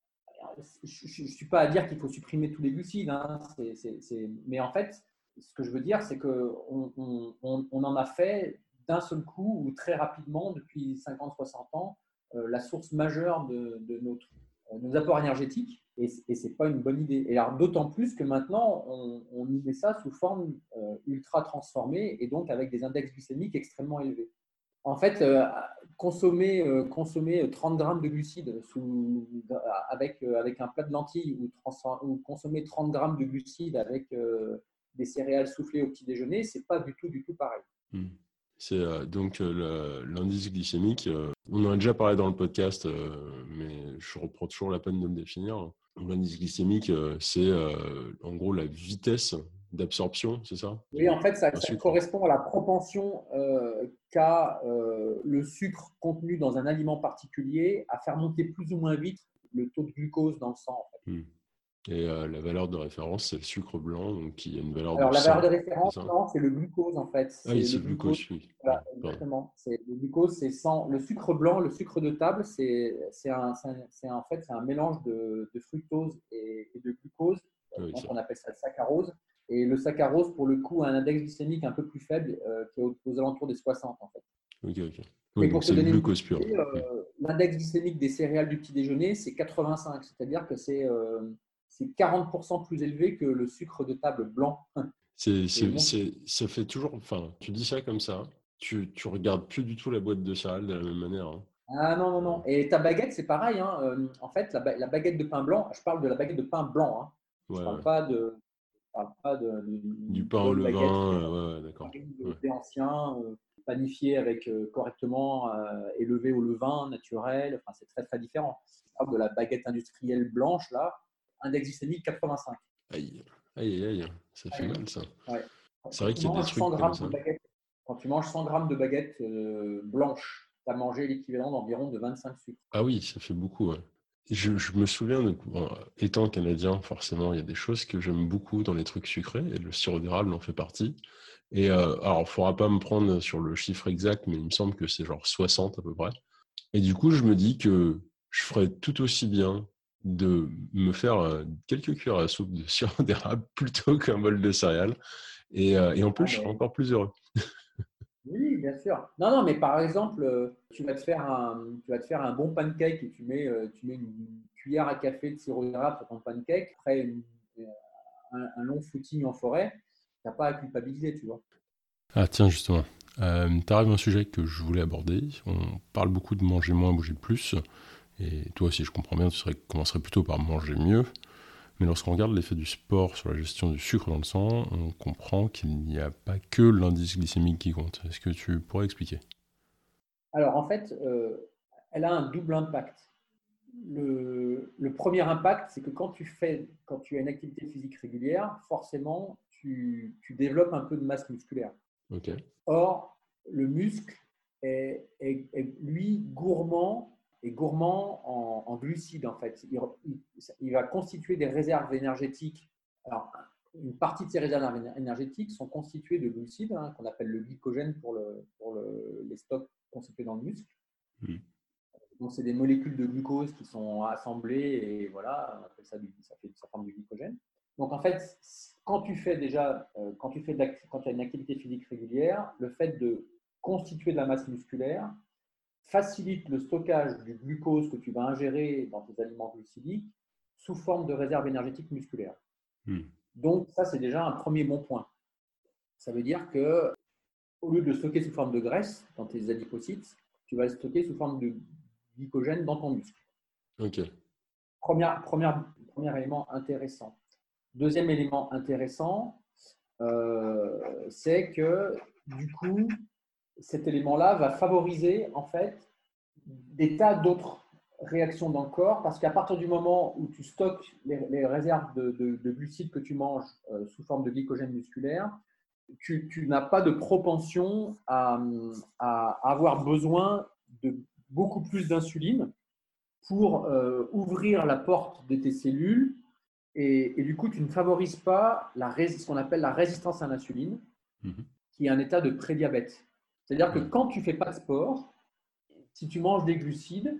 je ne suis pas à dire qu'il faut supprimer tous les glucides, hein, mais en fait, ce que je veux dire, c'est qu'on en a fait d'un seul coup ou très rapidement depuis 50-60 ans la source majeure de nos apports énergétiques et ce n'est pas une bonne idée. Et alors d'autant plus que maintenant, on y met ça sous forme ultra transformée et donc avec des index glycémiques extrêmement élevés. En fait, consommer 30 grammes de glucides avec un plat de lentilles ou consommer 30 grammes de glucides avec des céréales soufflées au petit déjeuner, c'est pas du tout pareil. C'est donc l'indice glycémique. On en a déjà parlé dans le podcast, mais je reprends toujours la peine de le définir. L'indice glycémique, c'est en gros la vitesse d'absorption, c'est ça? Oui, en fait, ça correspond à la propension qu'a le sucre contenu dans un aliment particulier à faire monter plus ou moins vite le taux de glucose dans le sang. En fait. Et la valeur de référence, c'est le sucre blanc, donc qui a une valeur de Alors, la valeur de 100, c'est référence, ça? non, c'est le glucose en fait. Ah oui, C'est c'est le le glucose. glucose, oui. Voilà, Pardon. exactement. Le glucose, c'est 100. Le sucre blanc, le sucre de table, en fait, c'est un mélange de fructose et de glucose. Ah oui, Donc, ça. on appelle ça le saccharose. Et le saccharose, pour le coup, a un index glycémique un peu plus faible, qui est aux alentours des 60 en fait. Ok, ok. Oui, Mais donc pour te c'est le donner une glucose pur. idée, l'index glycémique des céréales du petit déjeuner, c'est 85. C'est-à-dire que c'est 40% plus élevé que le sucre de table blanc. Et bon, Ça fait toujours. Enfin, tu dis ça comme ça. Tu regardes plus du tout la boîte de céréales de la même manière. Hein. ah non, non, non. Et ta baguette, c'est pareil. Hein. En fait, la baguette de pain blanc, je parle de la baguette de pain blanc. Hein. Ouais, Je ne ouais. parle pas Du d'une pain au bonne baguette levain, faite en ouais, ouais, d'accord. farine Ouais. de blé ancien, panifiée avec correctement, élevée au levain naturel. Enfin, c'est très, très différent. Je parle de la baguette industrielle blanche, là, index glycémique 85. Aïe, aïe, aïe, aïe. Ça fait Ouais. mal, ça. Ouais. C'est Quand vrai tu qu'il y a des manges 100 trucs comme grammes de ça. baguette, quand tu manges 100 grammes de baguette blanche, tu as mangé l'équivalent d'environ de 25 sucres. Ah oui, ça fait beaucoup. Ouais. Je me souviens, bon, étant canadien, forcément, il y a des choses que j'aime beaucoup dans les trucs sucrés, et le sirop d'érable en fait partie. Et alors, il ne faudra pas me prendre sur le chiffre exact, mais il me semble que c'est genre 60 à peu près. Et du coup, je me dis que je ferais tout aussi bien de me faire quelques cuillères à soupe de sirop d'érable plutôt qu'un bol de céréales. Et en plus, Ah, je serais mais encore plus heureux. oui, bien sûr. Non, non, mais par exemple, tu vas te faire un bon pancake et tu mets une cuillère à café de sirop d'érable sur ton pancake. Après un long footing en forêt, tu n'as pas à culpabiliser, tu vois. Ah tiens, justement, tu arrives à un sujet que je voulais aborder. On parle beaucoup de manger moins, bouger plus. Et toi, si je comprends bien, commencerais plutôt par manger mieux. Mais lorsqu'on regarde l'effet du sport sur la gestion du sucre dans le sang, on comprend qu'il n'y a pas que l'indice glycémique qui compte. Est-ce que tu pourrais expliquer? Alors en fait, elle a un double impact. Le premier impact, c'est que quand tu as une activité physique régulière, forcément, tu développes un peu de masse musculaire. Ok. Or, le muscle lui, gourmand en glucides, en fait. Il va constituer des réserves énergétiques. Alors, une partie de ces réserves énergétiques sont constituées de glucides, hein, qu'on appelle le glycogène les stocks constitués dans le muscle. Hmm. Donc, c'est des molécules de glucose qui sont assemblées et voilà, on appelle ça forme du glycogène. Donc, en fait, quand tu fais déjà, quand tu as une activité physique régulière, le fait de constituer de la masse musculaire facilite le stockage du glucose que tu vas ingérer dans tes aliments glucidiques sous forme de réserve énergétique musculaire. Hmm. Donc, ça, c'est déjà un premier bon point. Ça veut dire que au lieu de le stocker sous forme de graisse dans tes adipocytes, tu vas le stocker sous forme de glycogène dans ton muscle. Ok. Premier élément intéressant. Deuxième élément intéressant, c'est que du coup, cet élément-là va favoriser en fait des tas d'autres réactions dans le corps parce qu'à partir du moment où tu stockes les réserves de glucides que tu manges sous forme de glycogène musculaire, tu n'as pas de propension à avoir besoin de beaucoup plus d'insuline pour ouvrir la porte de tes cellules et du coup, tu ne favorises pas ce qu'on appelle la résistance à l'insuline, qui est un état de prédiabète. C'est-à-dire que quand tu ne fais pas de sport, si tu manges des glucides,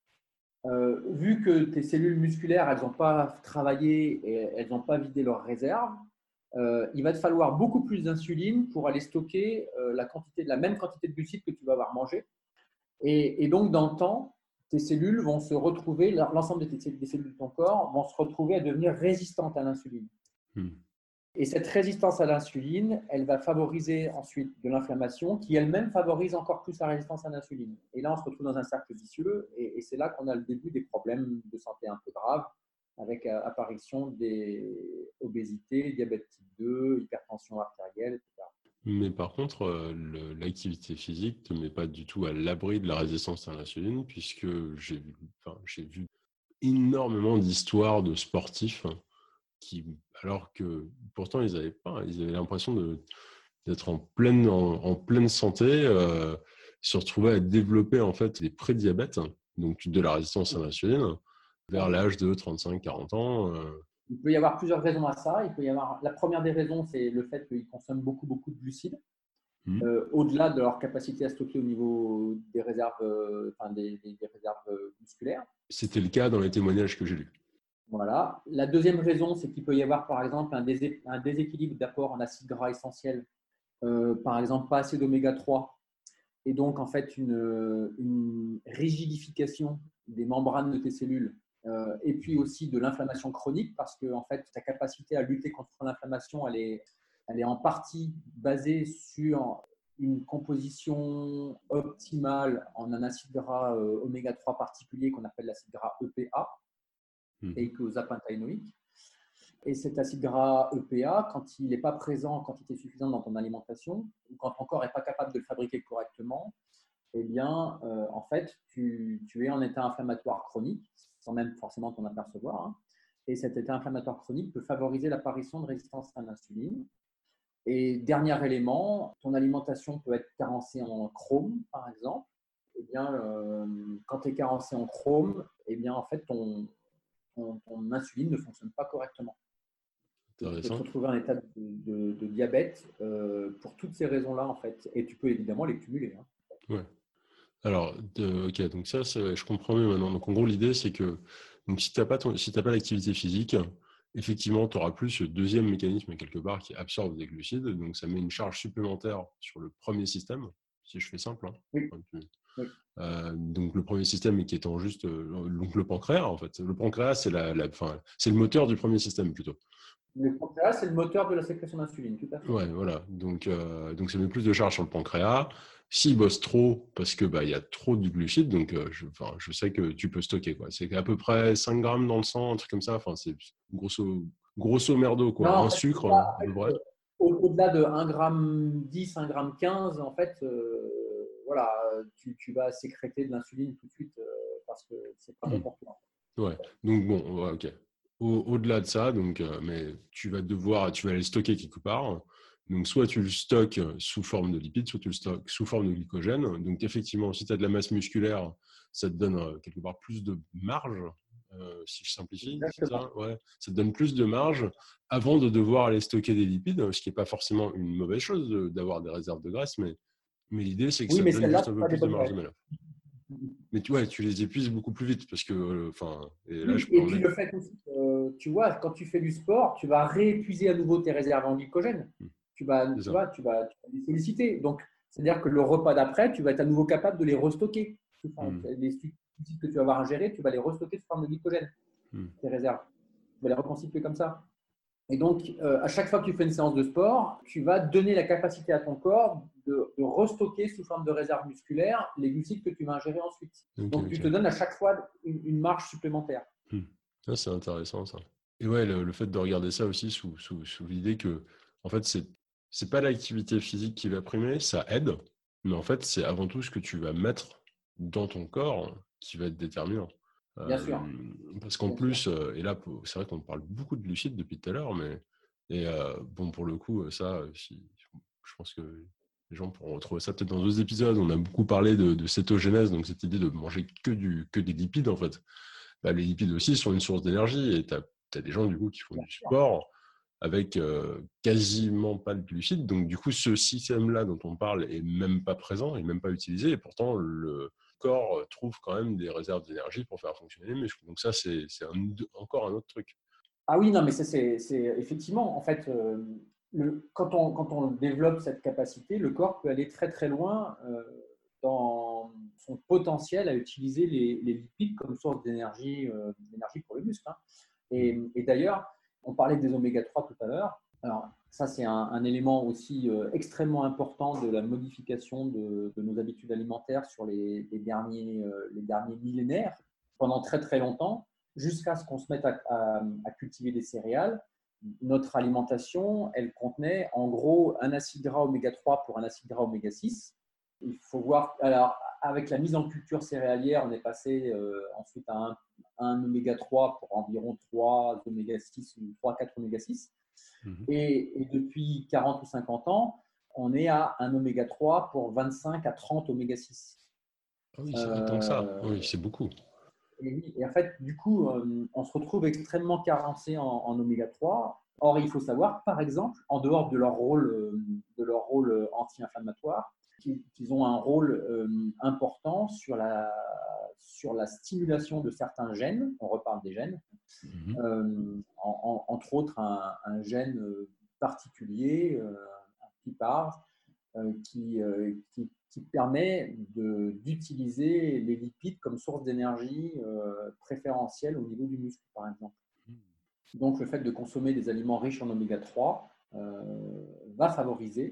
vu que tes cellules musculaires, elles n'ont pas travaillé et elles n'ont pas vidé leurs réserves, il va te falloir beaucoup plus d'insuline pour aller stocker la même quantité de glucides que tu vas avoir mangé. Et donc, dans le temps, tes cellules vont se retrouver, l'ensemble des cellules de ton corps vont se retrouver à devenir résistantes à l'insuline. Et cette résistance à l'insuline, elle va favoriser ensuite de l'inflammation qui elle-même favorise encore plus la résistance à l'insuline. Et là, on se retrouve dans un cercle vicieux et c'est là qu'on a le début des problèmes de santé un peu graves avec apparition des obésités, diabète type 2, hypertension artérielle, etc. Mais par contre, l'activité physique ne te met pas du tout à l'abri de la résistance à l'insuline, puisque j'ai vu énormément d'histoires de sportifs qui, alors que pourtant ils avaient l'impression d'être en pleine santé, se retrouvaient à développer en fait des prédiabètes, donc de la résistance à l'insuline, vers l'âge de 35-40 ans. Il peut y avoir plusieurs raisons à ça. La première des raisons, c'est le fait qu'ils consomment beaucoup, beaucoup de glucides, au-delà de leur capacité à stocker au niveau des réserves, des réserves musculaires. C'était le cas dans les témoignages que j'ai lus. Voilà. La deuxième raison, c'est qu'il peut y avoir, par exemple, un déséquilibre d'apport en acides gras essentiels. Par exemple, pas assez d'oméga 3. Et donc, en fait, une rigidification des membranes de tes cellules. Et puis aussi de l'inflammation chronique, parce que en fait, ta capacité à lutter contre l'inflammation, elle est en partie basée sur une composition optimale en un acide gras oméga 3 particulier qu'on appelle l'acide gras EPA, eicosapentaénoïque. Et cet acide gras EPA, quand il n'est pas présent en quantité suffisante dans ton alimentation, ou quand ton corps n'est pas capable de le fabriquer correctement, eh bien, en fait, tu es en état inflammatoire chronique, sans même forcément t'en apercevoir. Hein. Et cet état inflammatoire chronique peut favoriser l'apparition de résistance à l'insuline. Et dernier élément, ton alimentation peut être carencée en chrome, par exemple. Eh bien, quand tu es carencé en chrome, eh bien, en fait, ton insuline ne fonctionne pas correctement. Tu peux te retrouver en état de diabète pour toutes ces raisons-là, en fait. Et tu peux évidemment les cumuler. Hein. Ouais. Alors, ok, donc ça, je comprends mieux maintenant. Donc, en gros, l'idée, c'est que donc, si tu n'as pas l'activité physique, effectivement, tu auras plus ce deuxième mécanisme, quelque part, qui absorbe des glucides. Donc, ça met une charge supplémentaire sur le premier système, si je fais simple. Hein. Oui. Oui. Donc, le premier système qui étant juste donc le pancréas, en fait. Le pancréas, c'est c'est le moteur du premier système, plutôt. Le pancréas, c'est le moteur de la sécrétion d'insuline, tout à fait. Ouais, voilà. Donc ça met plus de charge sur le pancréas. S'il bosse trop, parce que il y a trop de glucides, donc je sais que tu peux stocker, quoi. C'est à peu près 5 grammes dans le sang, un truc comme ça. Enfin, c'est grosso merdo, quoi. Non, un sucre, à peu près. Au-delà de 1 gramme 10, 1 gramme 15, en fait, voilà, tu vas sécréter de l'insuline tout de suite parce que c'est pas bon pour toi. Ouais. Donc bon, ouais, ok. Au-delà de ça, donc, mais tu vas aller stocker quelque part. Donc, soit tu le stockes sous forme de lipides, soit tu le stockes sous forme de glycogène. Donc, effectivement, si tu as de la masse musculaire, ça te donne quelque part plus de marge, si je simplifie. C'est ça, ouais. Ça te donne plus de marge avant de devoir aller stocker des lipides, ce qui n'est pas forcément une mauvaise chose d'avoir des réserves de graisse, mais l'idée, c'est que ça te donne juste un peu plus de marge de manœuvre. Mais tu les épuises beaucoup plus vite parce que, et puis le fait aussi, tu vois, quand tu fais du sport, tu vas réépuiser à nouveau tes réserves en glycogène. Tu vas les solliciter. Donc, c'est-à-dire que le repas d'après, tu vas être à nouveau capable de les restocker. Les glucides que tu vas avoir ingérés, tu vas les restocker sous forme de glycogène, tes réserves. Tu vas les reconstituer comme ça. Et donc, à chaque fois que tu fais une séance de sport, tu vas donner la capacité à ton corps de restocker sous forme de réserve musculaire les glucides que tu vas ingérer ensuite. Donc, tu te donnes à chaque fois une marge supplémentaire. Ça, c'est intéressant, ça. Et ouais, le fait de regarder ça aussi sous l'idée que, en fait, c'est pas l'activité physique qui va primer, ça aide, mais en fait, c'est avant tout ce que tu vas mettre dans ton corps qui va être déterminant. Bien sûr. Parce qu'en plus, et là, c'est vrai qu'on parle beaucoup de glucides depuis tout à l'heure, mais bon, pour le coup, ça, je pense que les gens pourront retrouver ça peut-être dans d'autres épisodes. On a beaucoup parlé de cétogénèse, donc cette idée de manger que des lipides, en fait. Les lipides aussi sont une source d'énergie, et tu as des gens, du coup, qui font du sport avec quasiment pas de glucides. Donc, du coup, ce système-là dont on parle est même pas présent, est même pas utilisé, et pourtant, le corps trouve quand même des réserves d'énergie pour faire fonctionner les muscles. Donc ça, c'est encore un autre truc. Ah oui, non, mais ça, c'est effectivement, en fait, quand on développe cette capacité, le corps peut aller très très loin dans son potentiel à utiliser les lipides comme source d'énergie pour le muscle. Hein. Et d'ailleurs, on parlait des oméga 3 tout à l'heure. Alors, ça, c'est un élément aussi extrêmement important de la modification de nos habitudes alimentaires sur les derniers millénaires, pendant très très longtemps, jusqu'à ce qu'on se mette à cultiver des céréales. Notre alimentation, elle contenait en gros un acide gras oméga 3 pour un acide gras oméga 6. Il faut voir, alors avec la mise en culture céréalière, on est passé ensuite à un oméga 3 pour environ 3 oméga 6 ou 3-4 oméga 6. Et depuis 40 ou 50 ans, on est à un oméga 3 pour 25 à 30 oméga 6. Ah oui, c'est pas tant que ça. Oui, c'est beaucoup. Et oui, et en fait, du coup, on se retrouve extrêmement carencé en oméga 3. Or, il faut savoir, par exemple, en dehors de leur rôle anti-inflammatoire, qu'ils ont un rôle important sur la stimulation de certains gènes. On reparle des gènes. Entre autres un gène particulier, un PIPAR, qui permet d'utiliser les lipides comme source d'énergie préférentielle au niveau du muscle, par exemple. Donc, le fait de consommer des aliments riches en oméga 3 va favoriser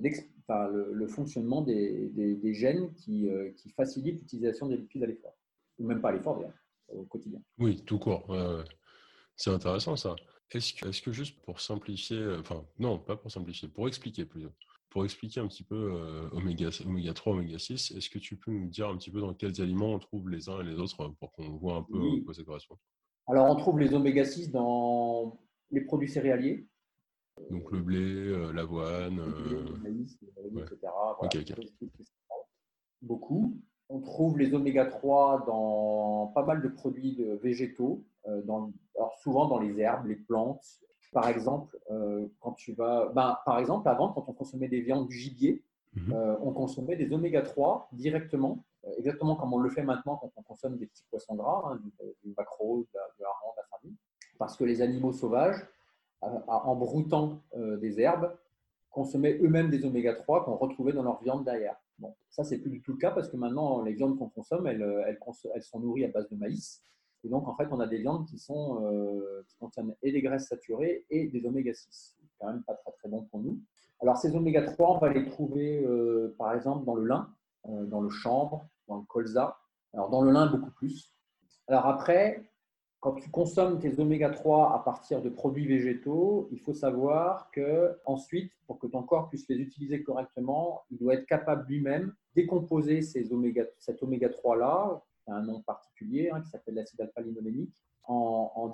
le fonctionnement des gènes qui facilitent l'utilisation des lipides à l'effort. Ou même pas à l'effort, d'ailleurs, au quotidien. Oui, tout court. C'est intéressant ça. Est-ce que juste pour simplifier, enfin non, pas pour simplifier, pour expliquer plutôt, pour expliquer un petit peu oméga 3, oméga 6, est-ce que tu peux nous dire un petit peu dans quels aliments on trouve les uns et les autres pour qu'on voit un peu à quoi ça correspond? Alors, on trouve les oméga 6 dans les produits céréaliers. Donc le blé, l'avoine, Le maïs, ouais. etc. Voilà, Ok. beaucoup. On trouve les oméga 3 dans pas mal de produits végétaux, alors souvent dans les herbes, les plantes. Par exemple, par exemple, avant, quand on consommait des viandes du gibier, on consommait des oméga 3 directement, exactement comme on le fait maintenant quand on consomme des petits poissons gras, hein, du maquereau, de hareng, de la sardine. Parce que les animaux sauvages, en broutant des herbes, consommaient eux-mêmes des oméga 3 qu'on retrouvait dans leur viande derrière. Bon, ça, c'est plus du tout le cas parce que maintenant, les viandes qu'on consomme, elles sont nourries à base de maïs. Et donc, en fait, on a des viandes qui contiennent et des graisses saturées et des oméga 6. C'est quand même pas très, très bon pour nous. Alors, ces oméga 3, on va les trouver, par exemple, dans le lin, dans le chanvre, dans le colza. Alors, dans le lin, beaucoup plus. Alors après, quand tu consommes tes oméga 3 à partir de produits végétaux, il faut savoir que ensuite, pour que ton corps puisse les utiliser correctement, il doit être capable lui-même de décomposer cet oméga 3-là, qui a un nom particulier, qui s'appelle l'acide alpha-linolénique, en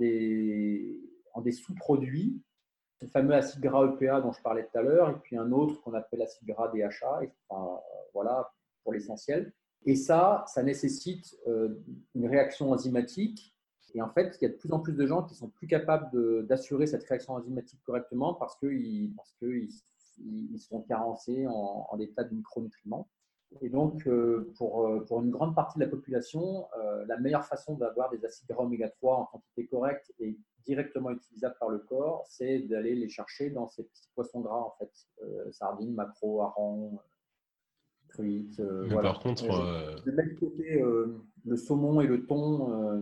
des sous-produits, le fameux acide gras EPA dont je parlais tout à l'heure, et puis un autre qu'on appelle l'acide gras DHA, voilà pour l'essentiel. Et ça nécessite une réaction enzymatique. Et en fait, il y a de plus en plus de gens qui sont plus capables d'assurer cette réaction enzymatique correctement parce qu'ils sont carencés en des tas de micronutriments. Et donc, pour une grande partie de la population, la meilleure façon d'avoir des acides gras oméga 3 en quantité correcte et directement utilisables par le corps, c'est d'aller les chercher dans ces petits poissons gras, en fait, sardines, maquereaux, harengs, truites. Mais Voilà. par contre, De même côté, le saumon et le thon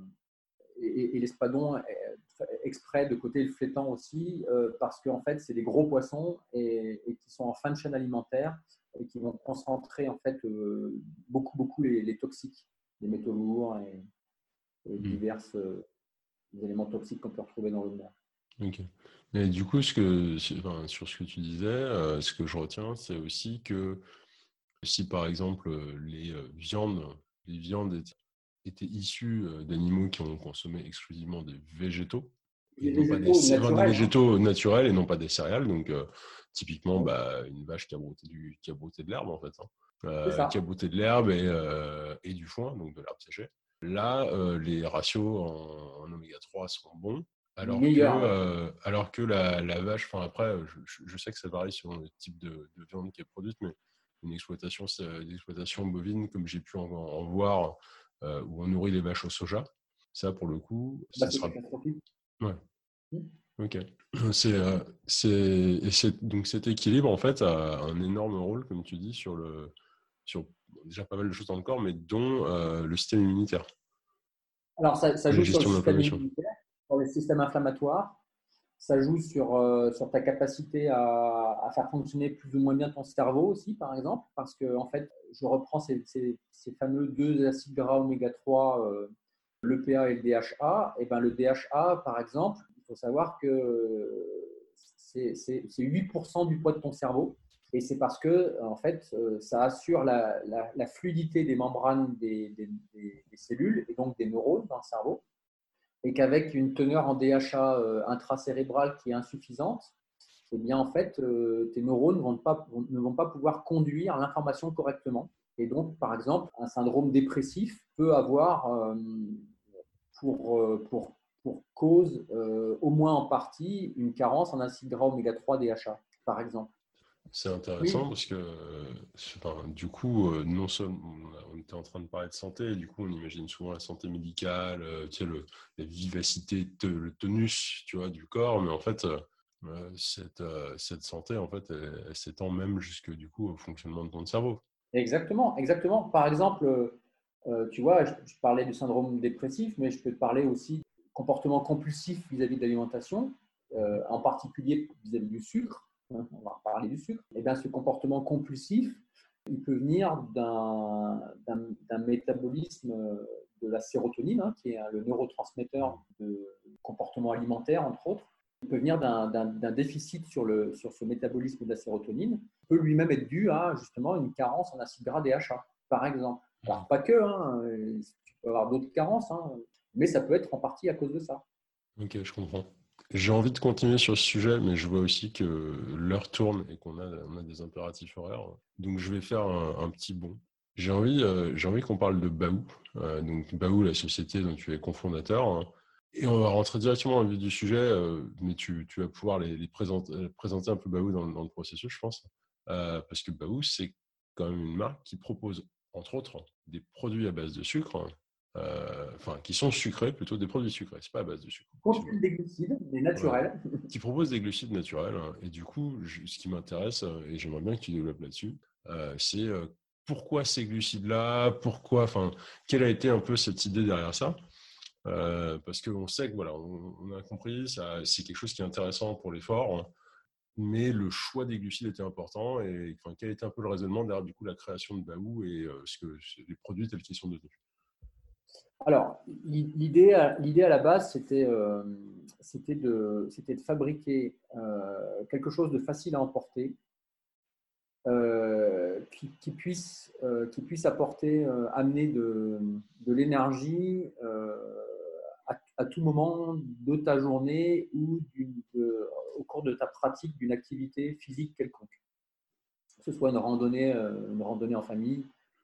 et l'espadon exprès de côté le flétan aussi, parce qu'en fait, c'est des gros poissons et qui sont en fin de chaîne alimentaire et qui vont concentrer en fait beaucoup les toxiques, les métaux lourds et divers éléments toxiques qu'on peut retrouver dans l'eau de mer. ok. Mais du coup, sur ce que tu disais, ce que je retiens, c'est aussi que si par exemple les viandes étaient issues d'animaux qui ont consommé exclusivement des végétaux, et Les non pas végétaux des naturels. végétaux naturels et non pas des céréales. Donc, typiquement, une vache qui a brouté de l'herbe, en fait. Qui a brouté de l'herbe et du foin, donc de l'herbe séchée. Là, les ratios en oméga 3 sont bons. Alors que la vache, enfin après, je sais que ça varie selon le type de viande qui est produite, mais une exploitation bovine, comme j'ai pu en voir, où on nourrit les vaches au soja, ça pour le coup, ça c'est sera. catastrophique. Ouais. Ok. Donc cet équilibre en fait a un énorme rôle, comme tu dis, sur déjà pas mal de choses dans le corps, mais dont le système immunitaire. Alors, ça La joue sur le gestion de système l'inflammation. immunitaire, sur le système inflammatoire. Ça joue sur ta capacité à faire fonctionner plus ou moins bien ton cerveau aussi, par exemple, parce que, en fait, je reprends ces fameux deux acides gras oméga 3, l'EPA et le DHA. Et ben, le DHA, par exemple, il faut savoir que c'est 8% du poids de ton cerveau. Et c'est parce que, en fait, ça assure la fluidité des membranes des cellules et donc des neurones dans le cerveau. Et qu'avec une teneur en DHA intracérébrale qui est insuffisante, eh bien, en fait, tes neurones ne vont pas pouvoir conduire l'information correctement. Et donc, par exemple, un syndrome dépressif peut avoir pour cause, au moins en partie, une carence en acide gras oméga 3 DHA, par exemple. C'est intéressant Oui, parce que, du coup, non seulement on était en train de parler de santé, et du coup, on imagine souvent la santé médicale, tu sais, la vivacité, le tonus, tu vois, du corps, mais en fait, cette santé, en fait, elle s'étend même jusque, du coup, au fonctionnement de ton cerveau. exactement, exactement. Par exemple, tu vois, je parlais du syndrome dépressif, mais je peux te parler aussi du comportement compulsif vis-à-vis de l'alimentation, en particulier vis-à-vis du sucre. On va parler du sucre. Et bien, ce comportement compulsif, il peut venir d'un métabolisme de la sérotonine, hein, qui est le neurotransmetteur de comportement alimentaire, entre autres. Il peut venir d'un déficit sur ce métabolisme de la sérotonine, qui peut lui-même être dû à justement une carence en acide gras DHA, par exemple. Alors, pas que, hein, tu peux avoir d'autres carences, hein, mais ça peut être en partie à cause de ça. Ok, je comprends. J'ai envie de continuer sur ce sujet, mais je vois aussi que l'heure tourne et on a des impératifs horaires. Donc, je vais faire un petit bond. J'ai envie qu'on parle de Baou. Donc, Baou, la société dont tu es cofondateur, hein. Et on va rentrer directement dans le vif du sujet, mais tu vas pouvoir les présenter un peu Baou dans le processus, je pense. Parce que Baou, c'est quand même une marque qui propose, entre autres, des produits à base de sucre, qui sont sucrés, plutôt des produits sucrés. C'est pas à base de sucre. Contient des glucides, des Voilà. naturels. Qui propose des glucides naturels, hein. Et du coup, ce qui m'intéresse, et j'aimerais bien que tu développes là-dessus, c'est pourquoi ces glucides-là, quelle a été un peu cette idée derrière ça? Parce qu'on sait que voilà, on a compris, ça, c'est quelque chose qui est intéressant pour l'effort, hein, mais le choix des glucides était important. Et quel était un peu le raisonnement derrière du coup la création de Baou et les produits tels qu'ils sont devenus? Alors, l'idée à la base, c'était de fabriquer quelque chose de facile à emporter, qui puisse apporter, amener de l'énergie à tout moment de ta journée ou au cours de ta pratique d'une activité physique quelconque. Que ce soit une randonnée en famille,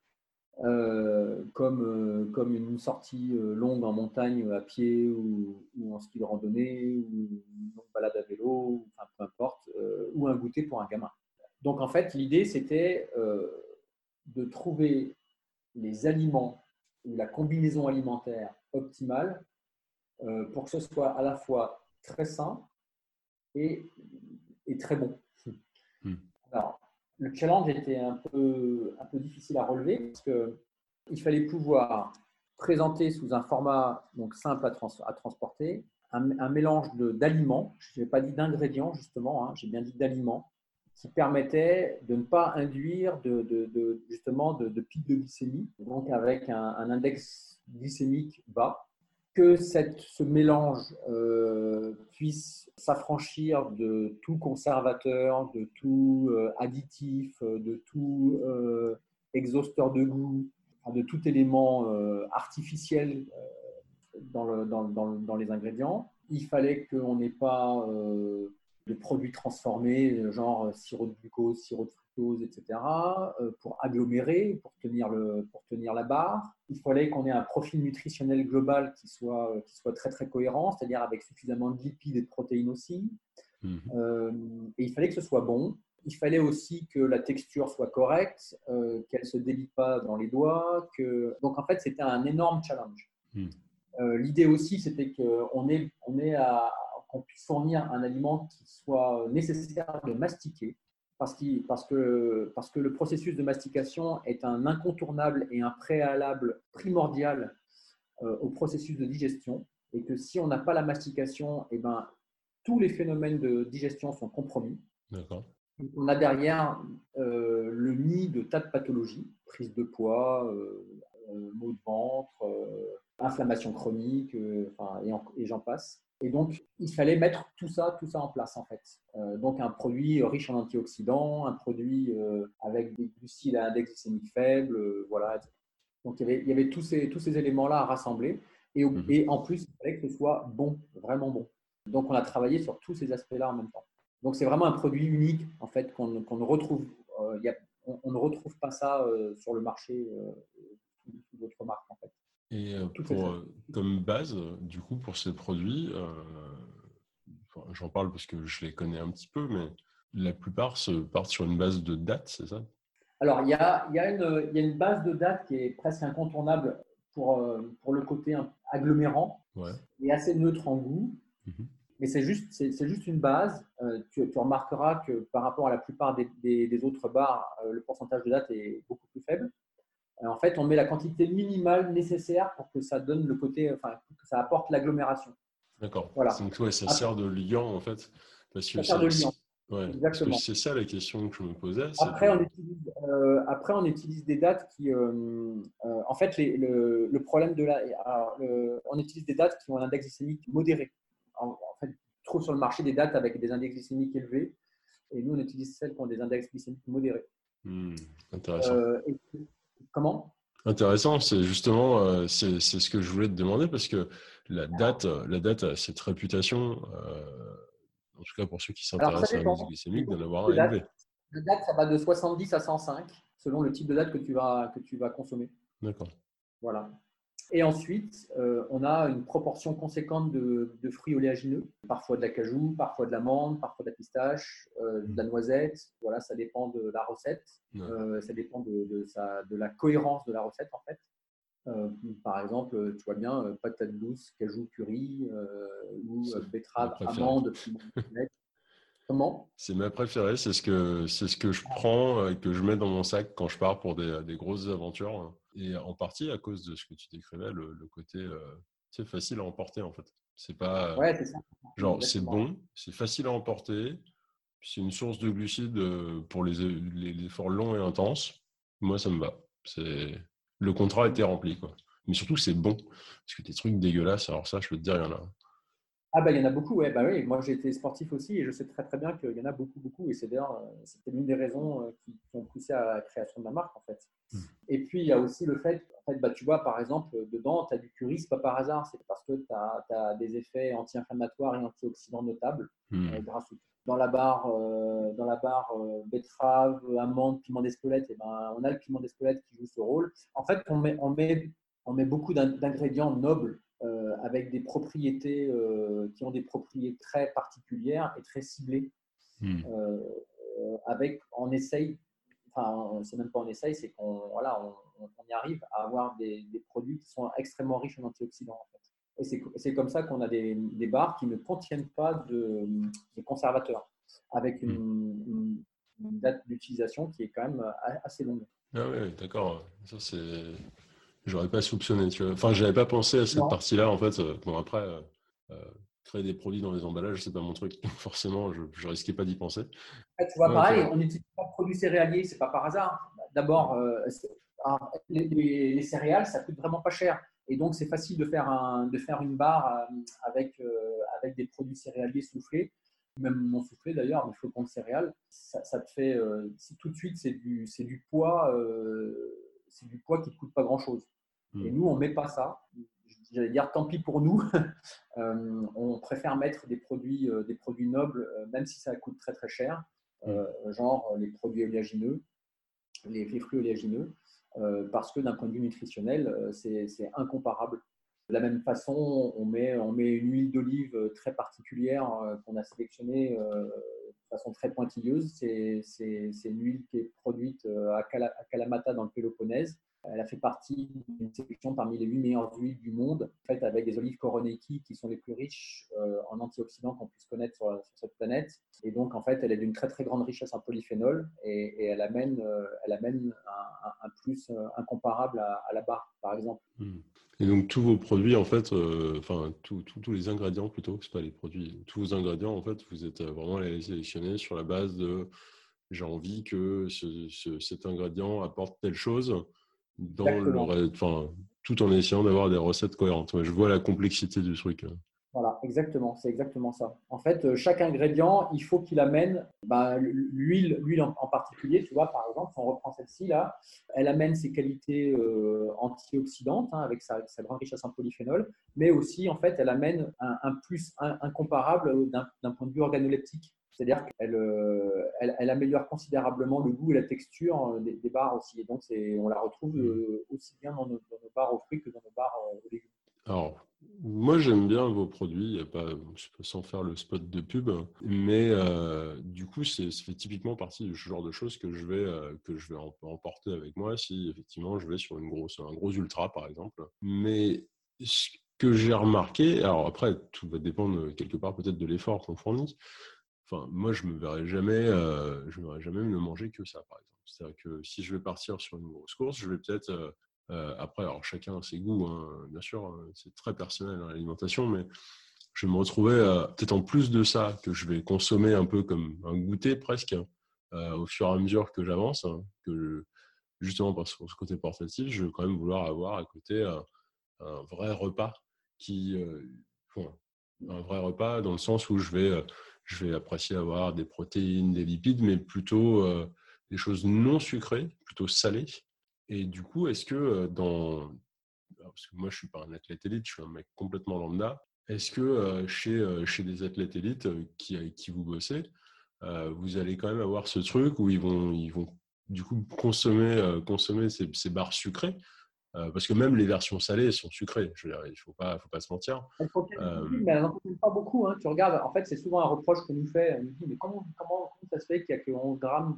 comme une sortie longue en montagne à pied ou en ski de randonnée ou une longue balade à vélo, enfin, peu importe, ou un goûter pour un gamin. Donc en fait, l'idée c'était de trouver les aliments ou la combinaison alimentaire optimale pour que ce soit à la fois très sain et, et très bon. Hmm. Alors, le challenge était un peu difficile à relever parce qu'il fallait pouvoir présenter sous un format donc simple à transporter un mélange d'aliments, je n'ai pas dit d'ingrédients justement, hein, j'ai bien dit d'aliments, qui permettait de ne pas induire justement de pic de glycémie, donc avec un index glycémique bas, que ce mélange puisse s'affranchir de tout conservateur, de tout additif, de tout exhausteur de goût, de tout élément artificiel dans les ingrédients. Il fallait qu'on n'ait pas de produits transformés, genre sirop de glucose, sirop de fructose, etc., pour agglomérer, pour tenir la barre. Il fallait qu'on ait un profil nutritionnel global qui soit très, très cohérent, c'est-à-dire avec suffisamment de lipides et de protéines aussi. Mhm. Et il fallait que ce soit bon. Il fallait aussi que la texture soit correcte, qu'elle ne se délite pas dans les doigts. Donc, en fait, c'était un énorme challenge. Mhm. L'idée aussi, c'était qu'on puisse fournir un aliment qui soit nécessaire de mastiquer, parce que le processus de mastication est un incontournable et un préalable primordial au processus de digestion, et que si on n'a pas la mastication, eh ben, tous les phénomènes de digestion sont compromis. D'accord. On a derrière le nid de tas de pathologies, prise de poids, maux de ventre, inflammation chronique, et j'en passe. Et donc, il fallait mettre tout ça en place, en fait. Donc, un produit riche en antioxydants, un produit avec des glucides à index glycémique faible, voilà. Donc, il y avait tous ces éléments-là à rassembler. Mhm. Et en plus, il fallait que ce soit bon, vraiment bon. Donc, on a travaillé sur tous ces aspects-là en même temps. Donc, c'est vraiment un produit unique, en fait, qu'on ne retrouve. on ne retrouve pas ça sur le marché sous d'autres marques en fait. Et comme base, du coup, pour ces produits, j'en parle parce que je les connais un petit peu, mais la plupart partent sur une base de date, c'est ça? Alors, il y a une base de date qui est presque incontournable pour le côté agglomérant Ouais. et assez neutre en goût. Mhm. Mais c'est juste une base. Tu remarqueras que par rapport à la plupart des autres bars, le pourcentage de date est beaucoup plus faible. En fait, on met la quantité minimale nécessaire pour que ça donne le côté, enfin, que ça apporte l'agglomération. D'accord. Voilà. Donc, ouais, ça sert de liant, en fait, parce que Ça sert de liant. ouais, parce que Exactement. c'est ça la question que je me posais, c'est Après, que… après, on utilise des dates qui, en fait, le problème de on utilise des dates qui ont un index glycémique modéré. En fait, on trouve sur le marché des dates avec des index glycémiques élevés, et nous, on utilise celles qui ont des index glycémiques modérés. Intéressant. Et comment? Intéressant, c'est justement c'est ce que je voulais te demander parce que la date a cette réputation, en tout cas pour ceux qui Alors, ça s'intéressent à l'indice dépend. glycémique, d'en avoir De un date. élevé. La date, ça va de 70 à 105, selon le type de date que tu vas consommer. D'accord. Voilà. Et ensuite, on a une proportion conséquente de fruits oléagineux, parfois de la cajou, parfois de l'amande, parfois de la pistache, de la noisette. Voilà, ça dépend de la recette, Ouais. ça dépend de la cohérence de la recette en fait. Par exemple, tu vois bien, patate douce, cajou, curry, ou C'est ma betterave, préférée. amande, piment, vinaigre. Comment? C'est ma préférée, c'est ce que je prends et que je mets dans mon sac quand je pars pour des grosses aventures. Et en partie à cause de ce que tu décrivais, le côté c'est facile à emporter en fait. C'est pas Ouais, c'est ça. genre c'est Exactement. bon, c'est facile à emporter. C'est une source de glucides pour les efforts longs et intenses. Moi, ça me va. Le contrat était rempli, quoi. Mais surtout, c'est bon. Parce que des trucs dégueulasses, alors ça, je peux te dire, il y en a. Ah bah, il y en a beaucoup, ouais. Bah oui, moi j'ai été sportif aussi et je sais très très bien qu'il y en a beaucoup, beaucoup. Et c'est d'ailleurs, c'était l'une des raisons qui ont poussé à la création de la marque en fait. Et puis il y a aussi le fait, en fait bah, tu vois par exemple, dedans, tu as du curry, c'est pas par hasard, c'est parce que tu as des effets anti-inflammatoires et antioxydants notables Hmm. grâce au dans la barre betterave, amande, piment d'Espelette, et ben, on a le piment d'Espelette qui joue ce rôle. En fait, on met beaucoup d'ingrédients nobles avec des propriétés qui ont des propriétés très particulières et très ciblées. Hmm. Euh, on essaye, enfin, c'est même pas on essaye, c'est qu'on voilà, on y arrive à avoir des produits qui sont extrêmement riches en antioxydants. En fait. Et c'est comme ça qu'on a des bars qui ne contiennent pas de conservateurs, avec Hmm. une date d'utilisation qui est quand même assez longue. Ah ouais, d'accord. Ça, c'est… J'aurais pas soupçonné, tu vois. Enfin, j'avais pas pensé à cette Non. partie-là, en fait. Bon, après, euh, créer des produits dans les emballages, c'est pas mon truc. Forcément, je risquais pas d'y penser. Tu vois, Ouais, ok. pareil, on n'utilise pas de produits céréaliers, c'est pas par hasard. D'abord, les céréales, ça coûte vraiment pas cher. Et donc, c'est facile de faire une barre avec des produits céréaliers soufflés, même non soufflés d'ailleurs, mais flocons de céréales. Ça te fait, tout de suite, c'est du poids qui ne te coûte pas grand-chose. Et Hmm. nous, on ne met pas ça. J'allais dire, tant pis pour nous. On préfère mettre des produits nobles, même si ça coûte très très cher, Hmm. genre les produits oléagineux, les fruits oléagineux, parce que d'un point de vue nutritionnel, c'est incomparable. De la même façon, on met une huile d'olive très particulière qu'on a sélectionnée de façon très pointilleuse. C'est une huile qui est produite à Kalamata dans le Péloponnèse. Elle a fait partie d'une sélection parmi les 8 meilleures huiles du monde, faites avec des olives Koroneiki qui sont les plus riches en antioxydants qu'on puisse connaître sur cette planète. Et donc, en fait, elle est d'une très très grande richesse en polyphénol et elle amène un plus incomparable à la barre, par exemple. Hmm. Et donc tous vos produits, en fait, enfin tous les ingrédients plutôt, c'est pas les produits, tous vos ingrédients, en fait, vous êtes vraiment allés les sélectionner sur la base de j'ai envie que cet ingrédient apporte telle chose dans Exactement. enfin, tout en essayant d'avoir des recettes cohérentes. Ouais, je vois la complexité du truc. Voilà, exactement, c'est exactement ça. En fait, chaque ingrédient, il faut qu'il amène l'huile en particulier, tu vois, par exemple, si on reprend celle-ci là, elle amène ses qualités antioxydantes avec sa grande richesse en polyphénol, mais aussi en fait, elle amène un plus incomparable d'un point de vue organoleptique. C'est-à-dire qu'elle améliore considérablement le goût et la texture des bars aussi. Et donc, on la retrouve aussi bien dans nos bars aux fruits que dans nos bars aux légumes. Alors, moi, j'aime bien vos produits, y a pas, je peux sans faire le spot de pub, mais du coup, ça fait typiquement partie du genre de choses que je vais emporter avec moi si effectivement je vais sur un gros ultra, par exemple. Mais ce que j'ai remarqué, alors après, tout va dépendre quelque part peut-être de l'effort qu'on fournit. Enfin, moi, je me verrais jamais ne manger que ça, par exemple. C'est-à-dire que si je vais partir sur une grosse course, je vais peut-être après, alors chacun a ses goûts, hein, bien sûr, c'est très personnel hein, l'alimentation, mais je vais me retrouver peut-être en plus de ça, que je vais consommer un peu comme un goûter presque, au fur et à mesure que j'avance, hein, justement parce que ce côté portatif, je vais quand même vouloir avoir à côté un vrai repas qui, bon, un vrai repas dans le sens où je vais apprécier avoir des protéines, des lipides, mais plutôt des choses non sucrées, plutôt salées. Et du coup, est-ce que parce que moi je suis pas un athlète élite, je suis un mec complètement lambda, est-ce que chez des athlètes élites avec qui vous bossez, vous allez quand même avoir ce truc où ils vont du coup consommer ces barres sucrées? Parce que même les versions salées sont sucrées. Je veux dire, il faut pas se mentir. Elles contiennent des Euh, lipides, mais elles n'en contiennent pas beaucoup. Hein. Tu regardes, en fait, c'est souvent un reproche qu'on nous fait. On nous dit, mais comment ça se fait qu'il n'y a que 11 grammes,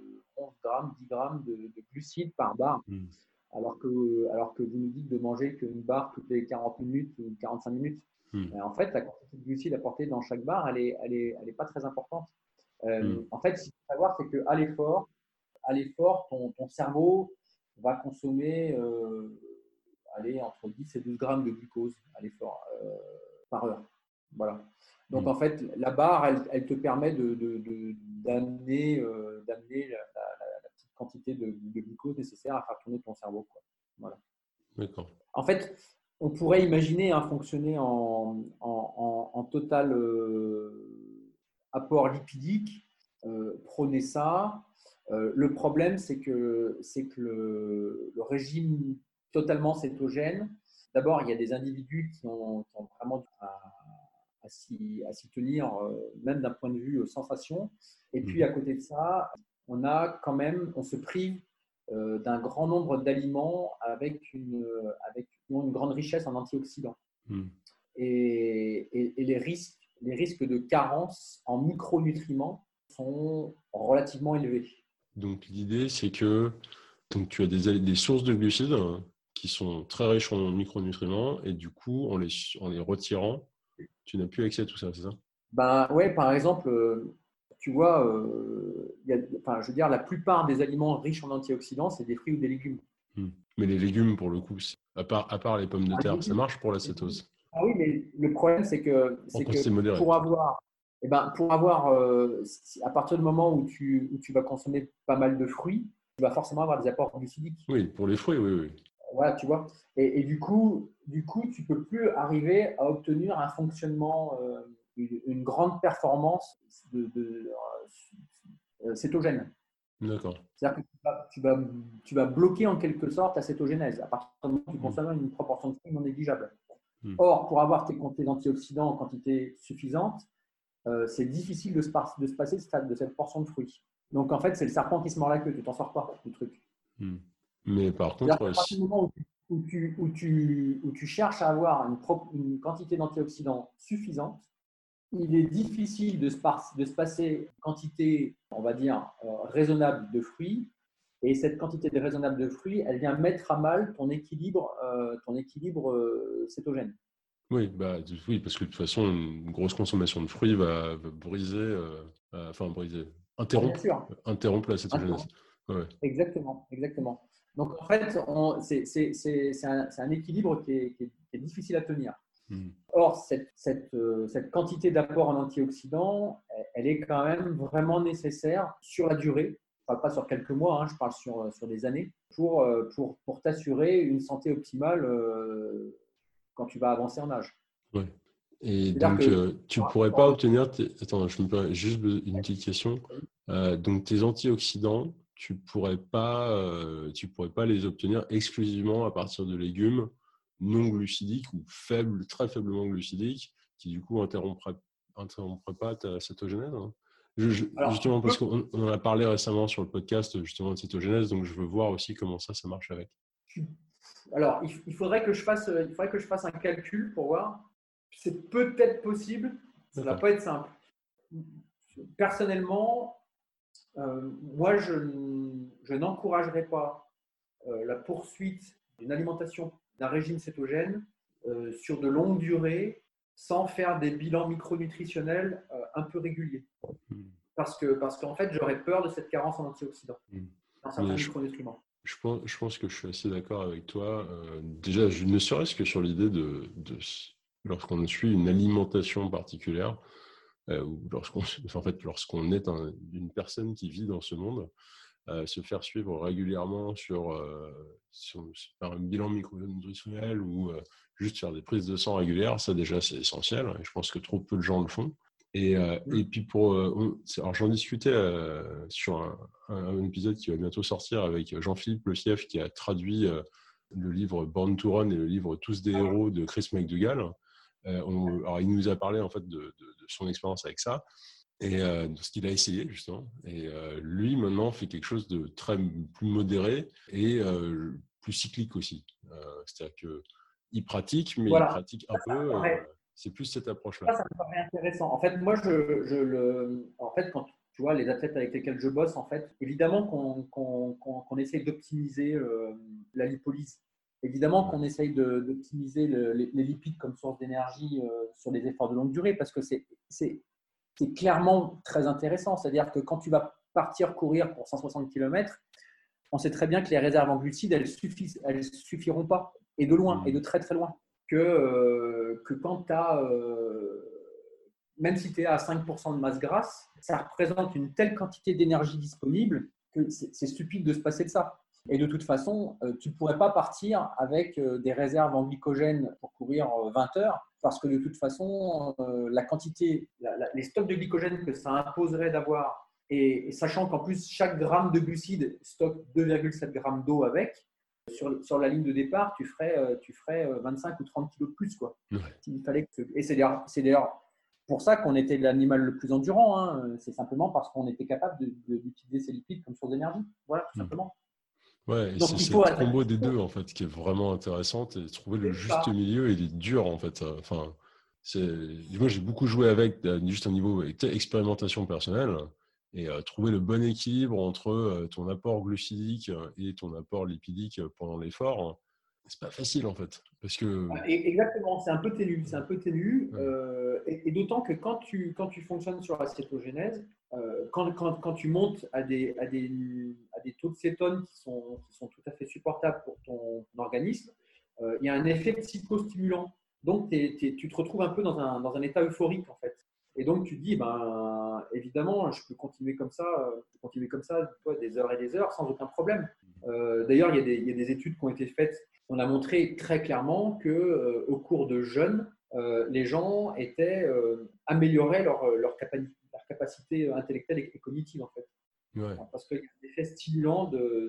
10 grammes de glucides par barre, hmm, alors que vous nous dites de manger qu'une barre toutes les 40 minutes ou 45 minutes. hmm, Et en fait, la quantité de glucides apportée dans chaque barre, elle est pas très importante. hmm. En fait, ce qu'il faut savoir, c'est qu'à l'effort, ton cerveau va consommer entre 10 et 12 grammes de glucose à l'effort par heure. Voilà. Donc, Hmm. en fait, la barre, elle te permet d'amener la petite quantité de glucose nécessaire à faire tourner ton cerveau. Quoi. Voilà. D'accord. En fait, on pourrait imaginer fonctionner en total apport lipidique, prôner ça. Le problème, c'est que le régime totalement cétogène, d'abord, il y a des individus qui ont vraiment à s'y tenir, même d'un point de vue sensation. Et puis, Mhm. à côté de ça, on se prive d'un grand nombre d'aliments avec une grande richesse en antioxydants. Hmm. Et les risques de carence en micronutriments sont relativement élevés. Donc l'idée, c'est que donc, tu as des sources de glucides hein, qui sont très riches en micronutriments et du coup, en les retirant, tu n'as plus accès à tout ça, c'est ça? Ben ouais, par exemple, tu vois, enfin, je veux dire, la plupart des aliments riches en antioxydants, c'est des fruits ou des légumes. Hmm. Mais les légumes, pour le coup, à part les pommes de Ah, les terre, ça légumes, marche pour la cétose. ah oui, mais le problème, En c'est que quantité modérée, pour peut-être. avoir, à partir du moment où tu vas consommer pas mal de fruits, tu vas forcément avoir des apports glucidiques. Oui, pour les fruits, oui, oui. Voilà, tu vois. Et du coup, tu peux plus arriver à obtenir un fonctionnement, une grande performance cétogène. D'accord. C'est-à-dire que tu vas bloquer en quelque sorte ta cétogénèse à partir du moment où tu Hmm. consommes une proportion de fruits non négligeable. Hmm. Or, pour avoir tes quantités d'antioxydants en quantité suffisante, c'est difficile de se passer de cette portion de fruits. Donc, en fait, c'est le serpent qui se mord la queue. Tu t'en sors pas du truc. Hmm. Mais par C'est-à-dire contre, qu'à partir du moment où tu cherches à avoir une quantité d'antioxydants suffisante, il est difficile de se passer une quantité, on va dire, raisonnable de fruits. Et cette quantité raisonnable de fruits, elle vient mettre à mal ton équilibre cétogène. oui, oui, parce que de toute façon, une grosse consommation de fruits va briser, Ah, bien sûr. interrompre la cétogénèse. Ouais. Exactement, exactement. Donc en fait, c'est un équilibre qui est difficile à tenir. Hmm. Or, cette quantité d'apport en antioxydants, elle est quand même vraiment nécessaire sur la durée. Je ne parle pas sur quelques mois, hein, je parle sur des années, pour t'assurer une santé optimale quand tu vas avancer en âge. Ouais. Et C'est-à-dire donc, que tu ne pourrais pas obtenir. Attends, je me permets juste une petite question. Donc, tes antioxydants, tu pourrais pas les obtenir exclusivement à partir de légumes non glucidiques ou faibles, très faiblement glucidiques, qui du coup interrompraient pas ta cétogénèse, hein. Alors, Justement, parce qu'on en a parlé récemment sur le podcast justement de cétogénèse, donc je veux voir aussi comment ça marche avec. alors, il faudrait que je fasse un calcul pour voir. C'est peut-être possible, ça ne va D'accord. pas être simple. Personnellement, moi, je n'encouragerais pas la poursuite d'une alimentation, d'un régime cétogène sur de longues durées sans faire des bilans micronutritionnels un peu réguliers. Mm. Parce qu'en fait, j'aurais peur de cette carence en antioxydants, Mm. dans certains Mais micronutriments. je pense que je suis assez d'accord avec toi. Déjà, ne serait-ce que sur l'idée lorsqu'on suit une alimentation particulière, ou lorsqu'on est une personne qui vit dans ce monde, se faire suivre régulièrement sur un bilan micronutritionnel ou juste faire des prises de sang régulières, ça déjà c'est essentiel. Et je pense que trop peu de gens le font. Et puis alors j'en discutais sur un épisode qui va bientôt sortir avec Jean-Philippe Le Fief qui a traduit le livre Born to Run et le livre Tous des héros de Chris McDougall. Alors il nous a parlé en fait de son expérience avec ça et de ce qu'il a essayé justement. Et lui maintenant fait quelque chose de plus modéré et plus cyclique aussi. C'est-à-dire qu'il pratique, mais il Voilà. pratique un peu. C'est plus cette approche-là. Ça me paraît intéressant. En fait, moi, en fait, quand tu vois les athlètes avec lesquels je bosse, en fait, évidemment qu'on essaye d'optimiser la lipolyse. Évidemment Ouais. qu'on essaye d'optimiser les lipides comme source d'énergie sur les efforts de longue durée parce que c'est clairement très intéressant. C'est-à-dire que quand tu vas partir courir pour 160 km, on sait très bien que les réserves en glucides, elles suffiront pas, et de loin, et de très très loin. Que quand tu as, même si tu es à 5% de masse grasse, ça représente une telle quantité d'énergie disponible que c'est stupide de se passer de ça. Et de toute façon, tu ne pourrais pas partir avec des réserves en glycogène pour courir 20 heures, parce que de toute façon, la quantité, les stocks de glycogène que ça imposerait d'avoir, et sachant qu'en plus, chaque gramme de glucides stocke 2,7 grammes d'eau avec, sur la ligne de départ, tu ferais 25 ou 30 kilos de plus, quoi. Ouais. Il fallait et c'est d'ailleurs pour ça qu'on était l'animal le plus endurant. Hein. C'est simplement parce qu'on était capable d'utiliser ces lipides comme source d'énergie. Voilà, tout simplement. Ouais, et Donc, c'est il faut cette combo des deux en fait qui est vraiment intéressante et trouver le juste ça. milieu, il est dur en fait. Enfin, moi j'ai beaucoup joué avec juste un niveau expérimentation personnelle et trouver le bon équilibre entre ton apport glucidique et ton apport lipidique pendant l'effort, c'est pas facile en fait parce que Exactement, c'est un peu ténu. C'est un peu ténu. ouais, Et d'autant que quand tu fonctionnes sur la cétogénèse, quand tu montes à des taux de cétone qui sont tout à fait supportables pour ton organisme, il y a un effet psychostimulant. Donc, tu te retrouves un peu dans un état euphorique, en fait. Et donc, tu te dis, ben, évidemment, je peux continuer comme ça, toi, des heures et des heures sans aucun problème. D'ailleurs, il y a des études qui ont été faites. On a montré très clairement que au cours de jeûne, les gens amélioraient leur capacité intellectuelle et cognitive, en fait. ouais. Parce qu'il y a un effet stimulant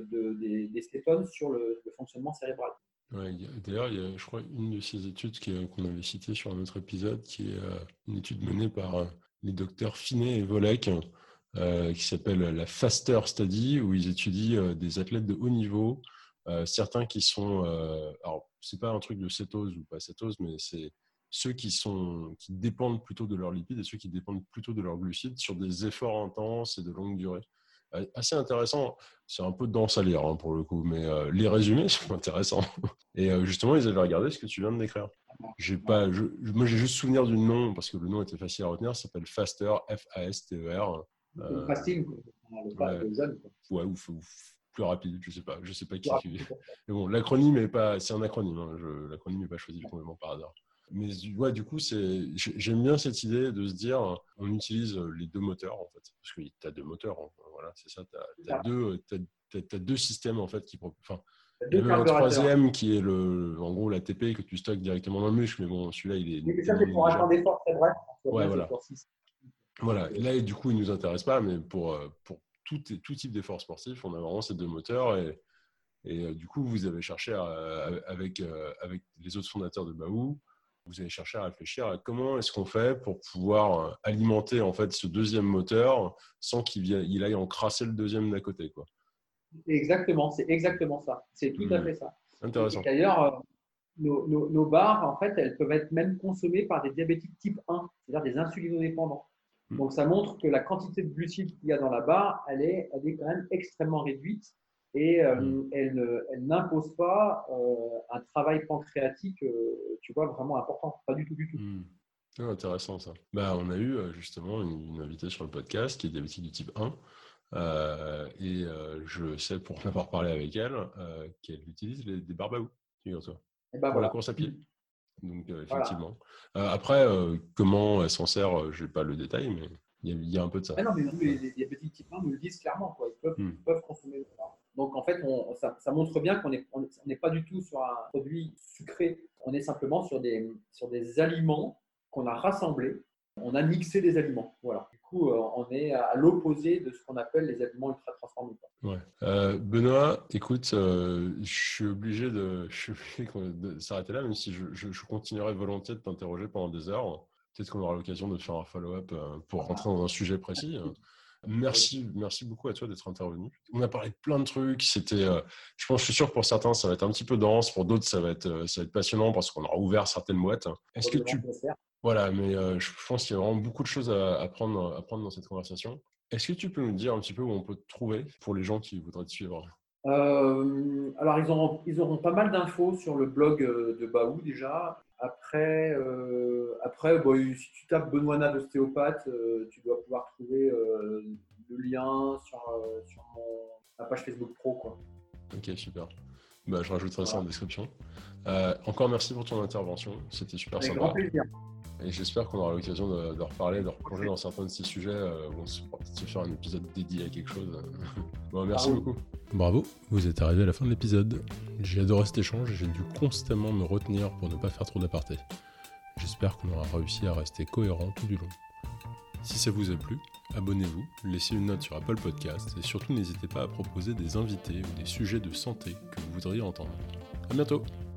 des cétones sur le fonctionnement cérébral. Ouais, d'ailleurs, il y a, je crois, une de ces études qu'on avait citée sur un autre épisode, qui est une étude menée par les docteurs Finet et Volek, qui s'appelle la Faster Study, où ils étudient des athlètes de haut niveau, certains qui sont, alors c'est pas un truc de cétose ou pas cétose, mais c'est ceux qui dépendent plutôt de leurs lipides et ceux qui dépendent plutôt de leurs glucides sur des efforts intenses et de longue durée. Assez intéressant, c'est un peu dense à lire hein, pour le coup, mais les résumés sont intéressants. Et justement, ils avaient regardé ce que tu viens de décrire. Moi, j'ai juste souvenir du nom, parce que le nom était facile à retenir, ça s'appelle Faster, F-A-S-T-E-R. Le fasting, Ouais, le jeûne. ouais, ou plus rapide, je sais pas qui. Mais bon, l'acronyme est pas, c'est un acronyme, hein, l'acronyme n'est pas choisi complètement par hasard. Mais ouais, du coup, j'aime bien cette idée de se dire, on utilise les deux moteurs en fait, parce que tu as deux moteurs, hein, voilà, c'est ça, t'as deux systèmes en fait enfin, il y a Deux même un carburateurs. troisième qui est en gros l'ATP que tu stockes directement dans le muscle, mais bon, celui-là, il est Mais ça, tellement c'est pour un temps négligeable. d'effort très bref. On voit Ouais, bien ces voilà. exercices. Voilà. Là, du coup, il ne nous intéresse pas, mais pour tout type d'effort sportif, on a vraiment ces deux moteurs. Et du coup, vous avez cherché avec les autres fondateurs de Baou Vous allez chercher à réfléchir à comment est-ce qu'on fait pour pouvoir alimenter en fait ce deuxième moteur sans qu'il aille encrasser le deuxième d'à côté, quoi. Exactement, c'est exactement ça. C'est tout à fait ça. Et Intéressant. d'ailleurs, nos barres, en fait, elles peuvent être même consommées par des diabétiques type 1, c'est-à-dire des insulinodépendants. Donc, ça montre que la quantité de glucides qu'il y a dans la barre, elle est quand même extrêmement réduite et elle n'impose pas un travail pancréatique, tu vois, vraiment important. Pas du tout, du tout. Intéressant ça. On a eu justement une invitée sur le podcast qui est diabétique du type 1. Je sais, pour en avoir parlé avec elle, qu'elle utilise des barbaous, figure-toi, pour la course à pied. Donc, effectivement. Voilà. Après, comment elle s'en sert, je n'ai pas le détail, mais il y a un peu de ça. Ah non, mais les diabétiques type 1 nous le disent clairement, quoi. Ils peuvent consommer le bar. Donc, en fait, ça montre bien qu'on n'est pas du tout sur un produit sucré. On est simplement sur des aliments qu'on a rassemblés. On a mixé des aliments. Voilà. Du coup, on est à l'opposé de ce qu'on appelle les aliments ultra transformés. Ouais. Benoît, écoute, je suis obligé de s'arrêter là, même si je continuerai volontiers de t'interroger pendant des heures. Peut-être qu'on aura l'occasion de faire un follow-up pour rentrer dans un sujet précis. Merci beaucoup à toi d'être intervenu. On a parlé de plein de trucs. Je suis sûr que pour certains, ça va être un petit peu dense. Pour d'autres, ça va être passionnant parce qu'on aura ouvert certaines boîtes. Est-ce que Voilà, mais je pense qu'il y a vraiment beaucoup de choses à prendre dans cette conversation. Est-ce que tu peux nous dire un petit peu où on peut te trouver pour les gens qui voudraient te suivre? Alors, ils auront pas mal d'infos sur le blog de Baou déjà. Après, si tu tapes Benoît Nave ostéopathe, tu dois pouvoir trouver le lien sur ma page Facebook Pro, quoi. Ok, super. Je rajouterai ça en description. Encore merci pour ton intervention. C'était super sympa. Avec grand plaisir. Et j'espère qu'on aura l'occasion de reparler, de replonger dans certains de ces sujets où on se faire un épisode dédié à quelque chose. Merci beaucoup. Bravo, vous êtes arrivé à la fin de l'épisode. J'ai adoré cet échange et j'ai dû constamment me retenir pour ne pas faire trop d'apartés. J'espère qu'on aura réussi à rester cohérent tout du long. Si ça vous a plu, abonnez-vous, laissez une note sur Apple Podcast et surtout n'hésitez pas à proposer des invités ou des sujets de santé que vous voudriez entendre. À bientôt!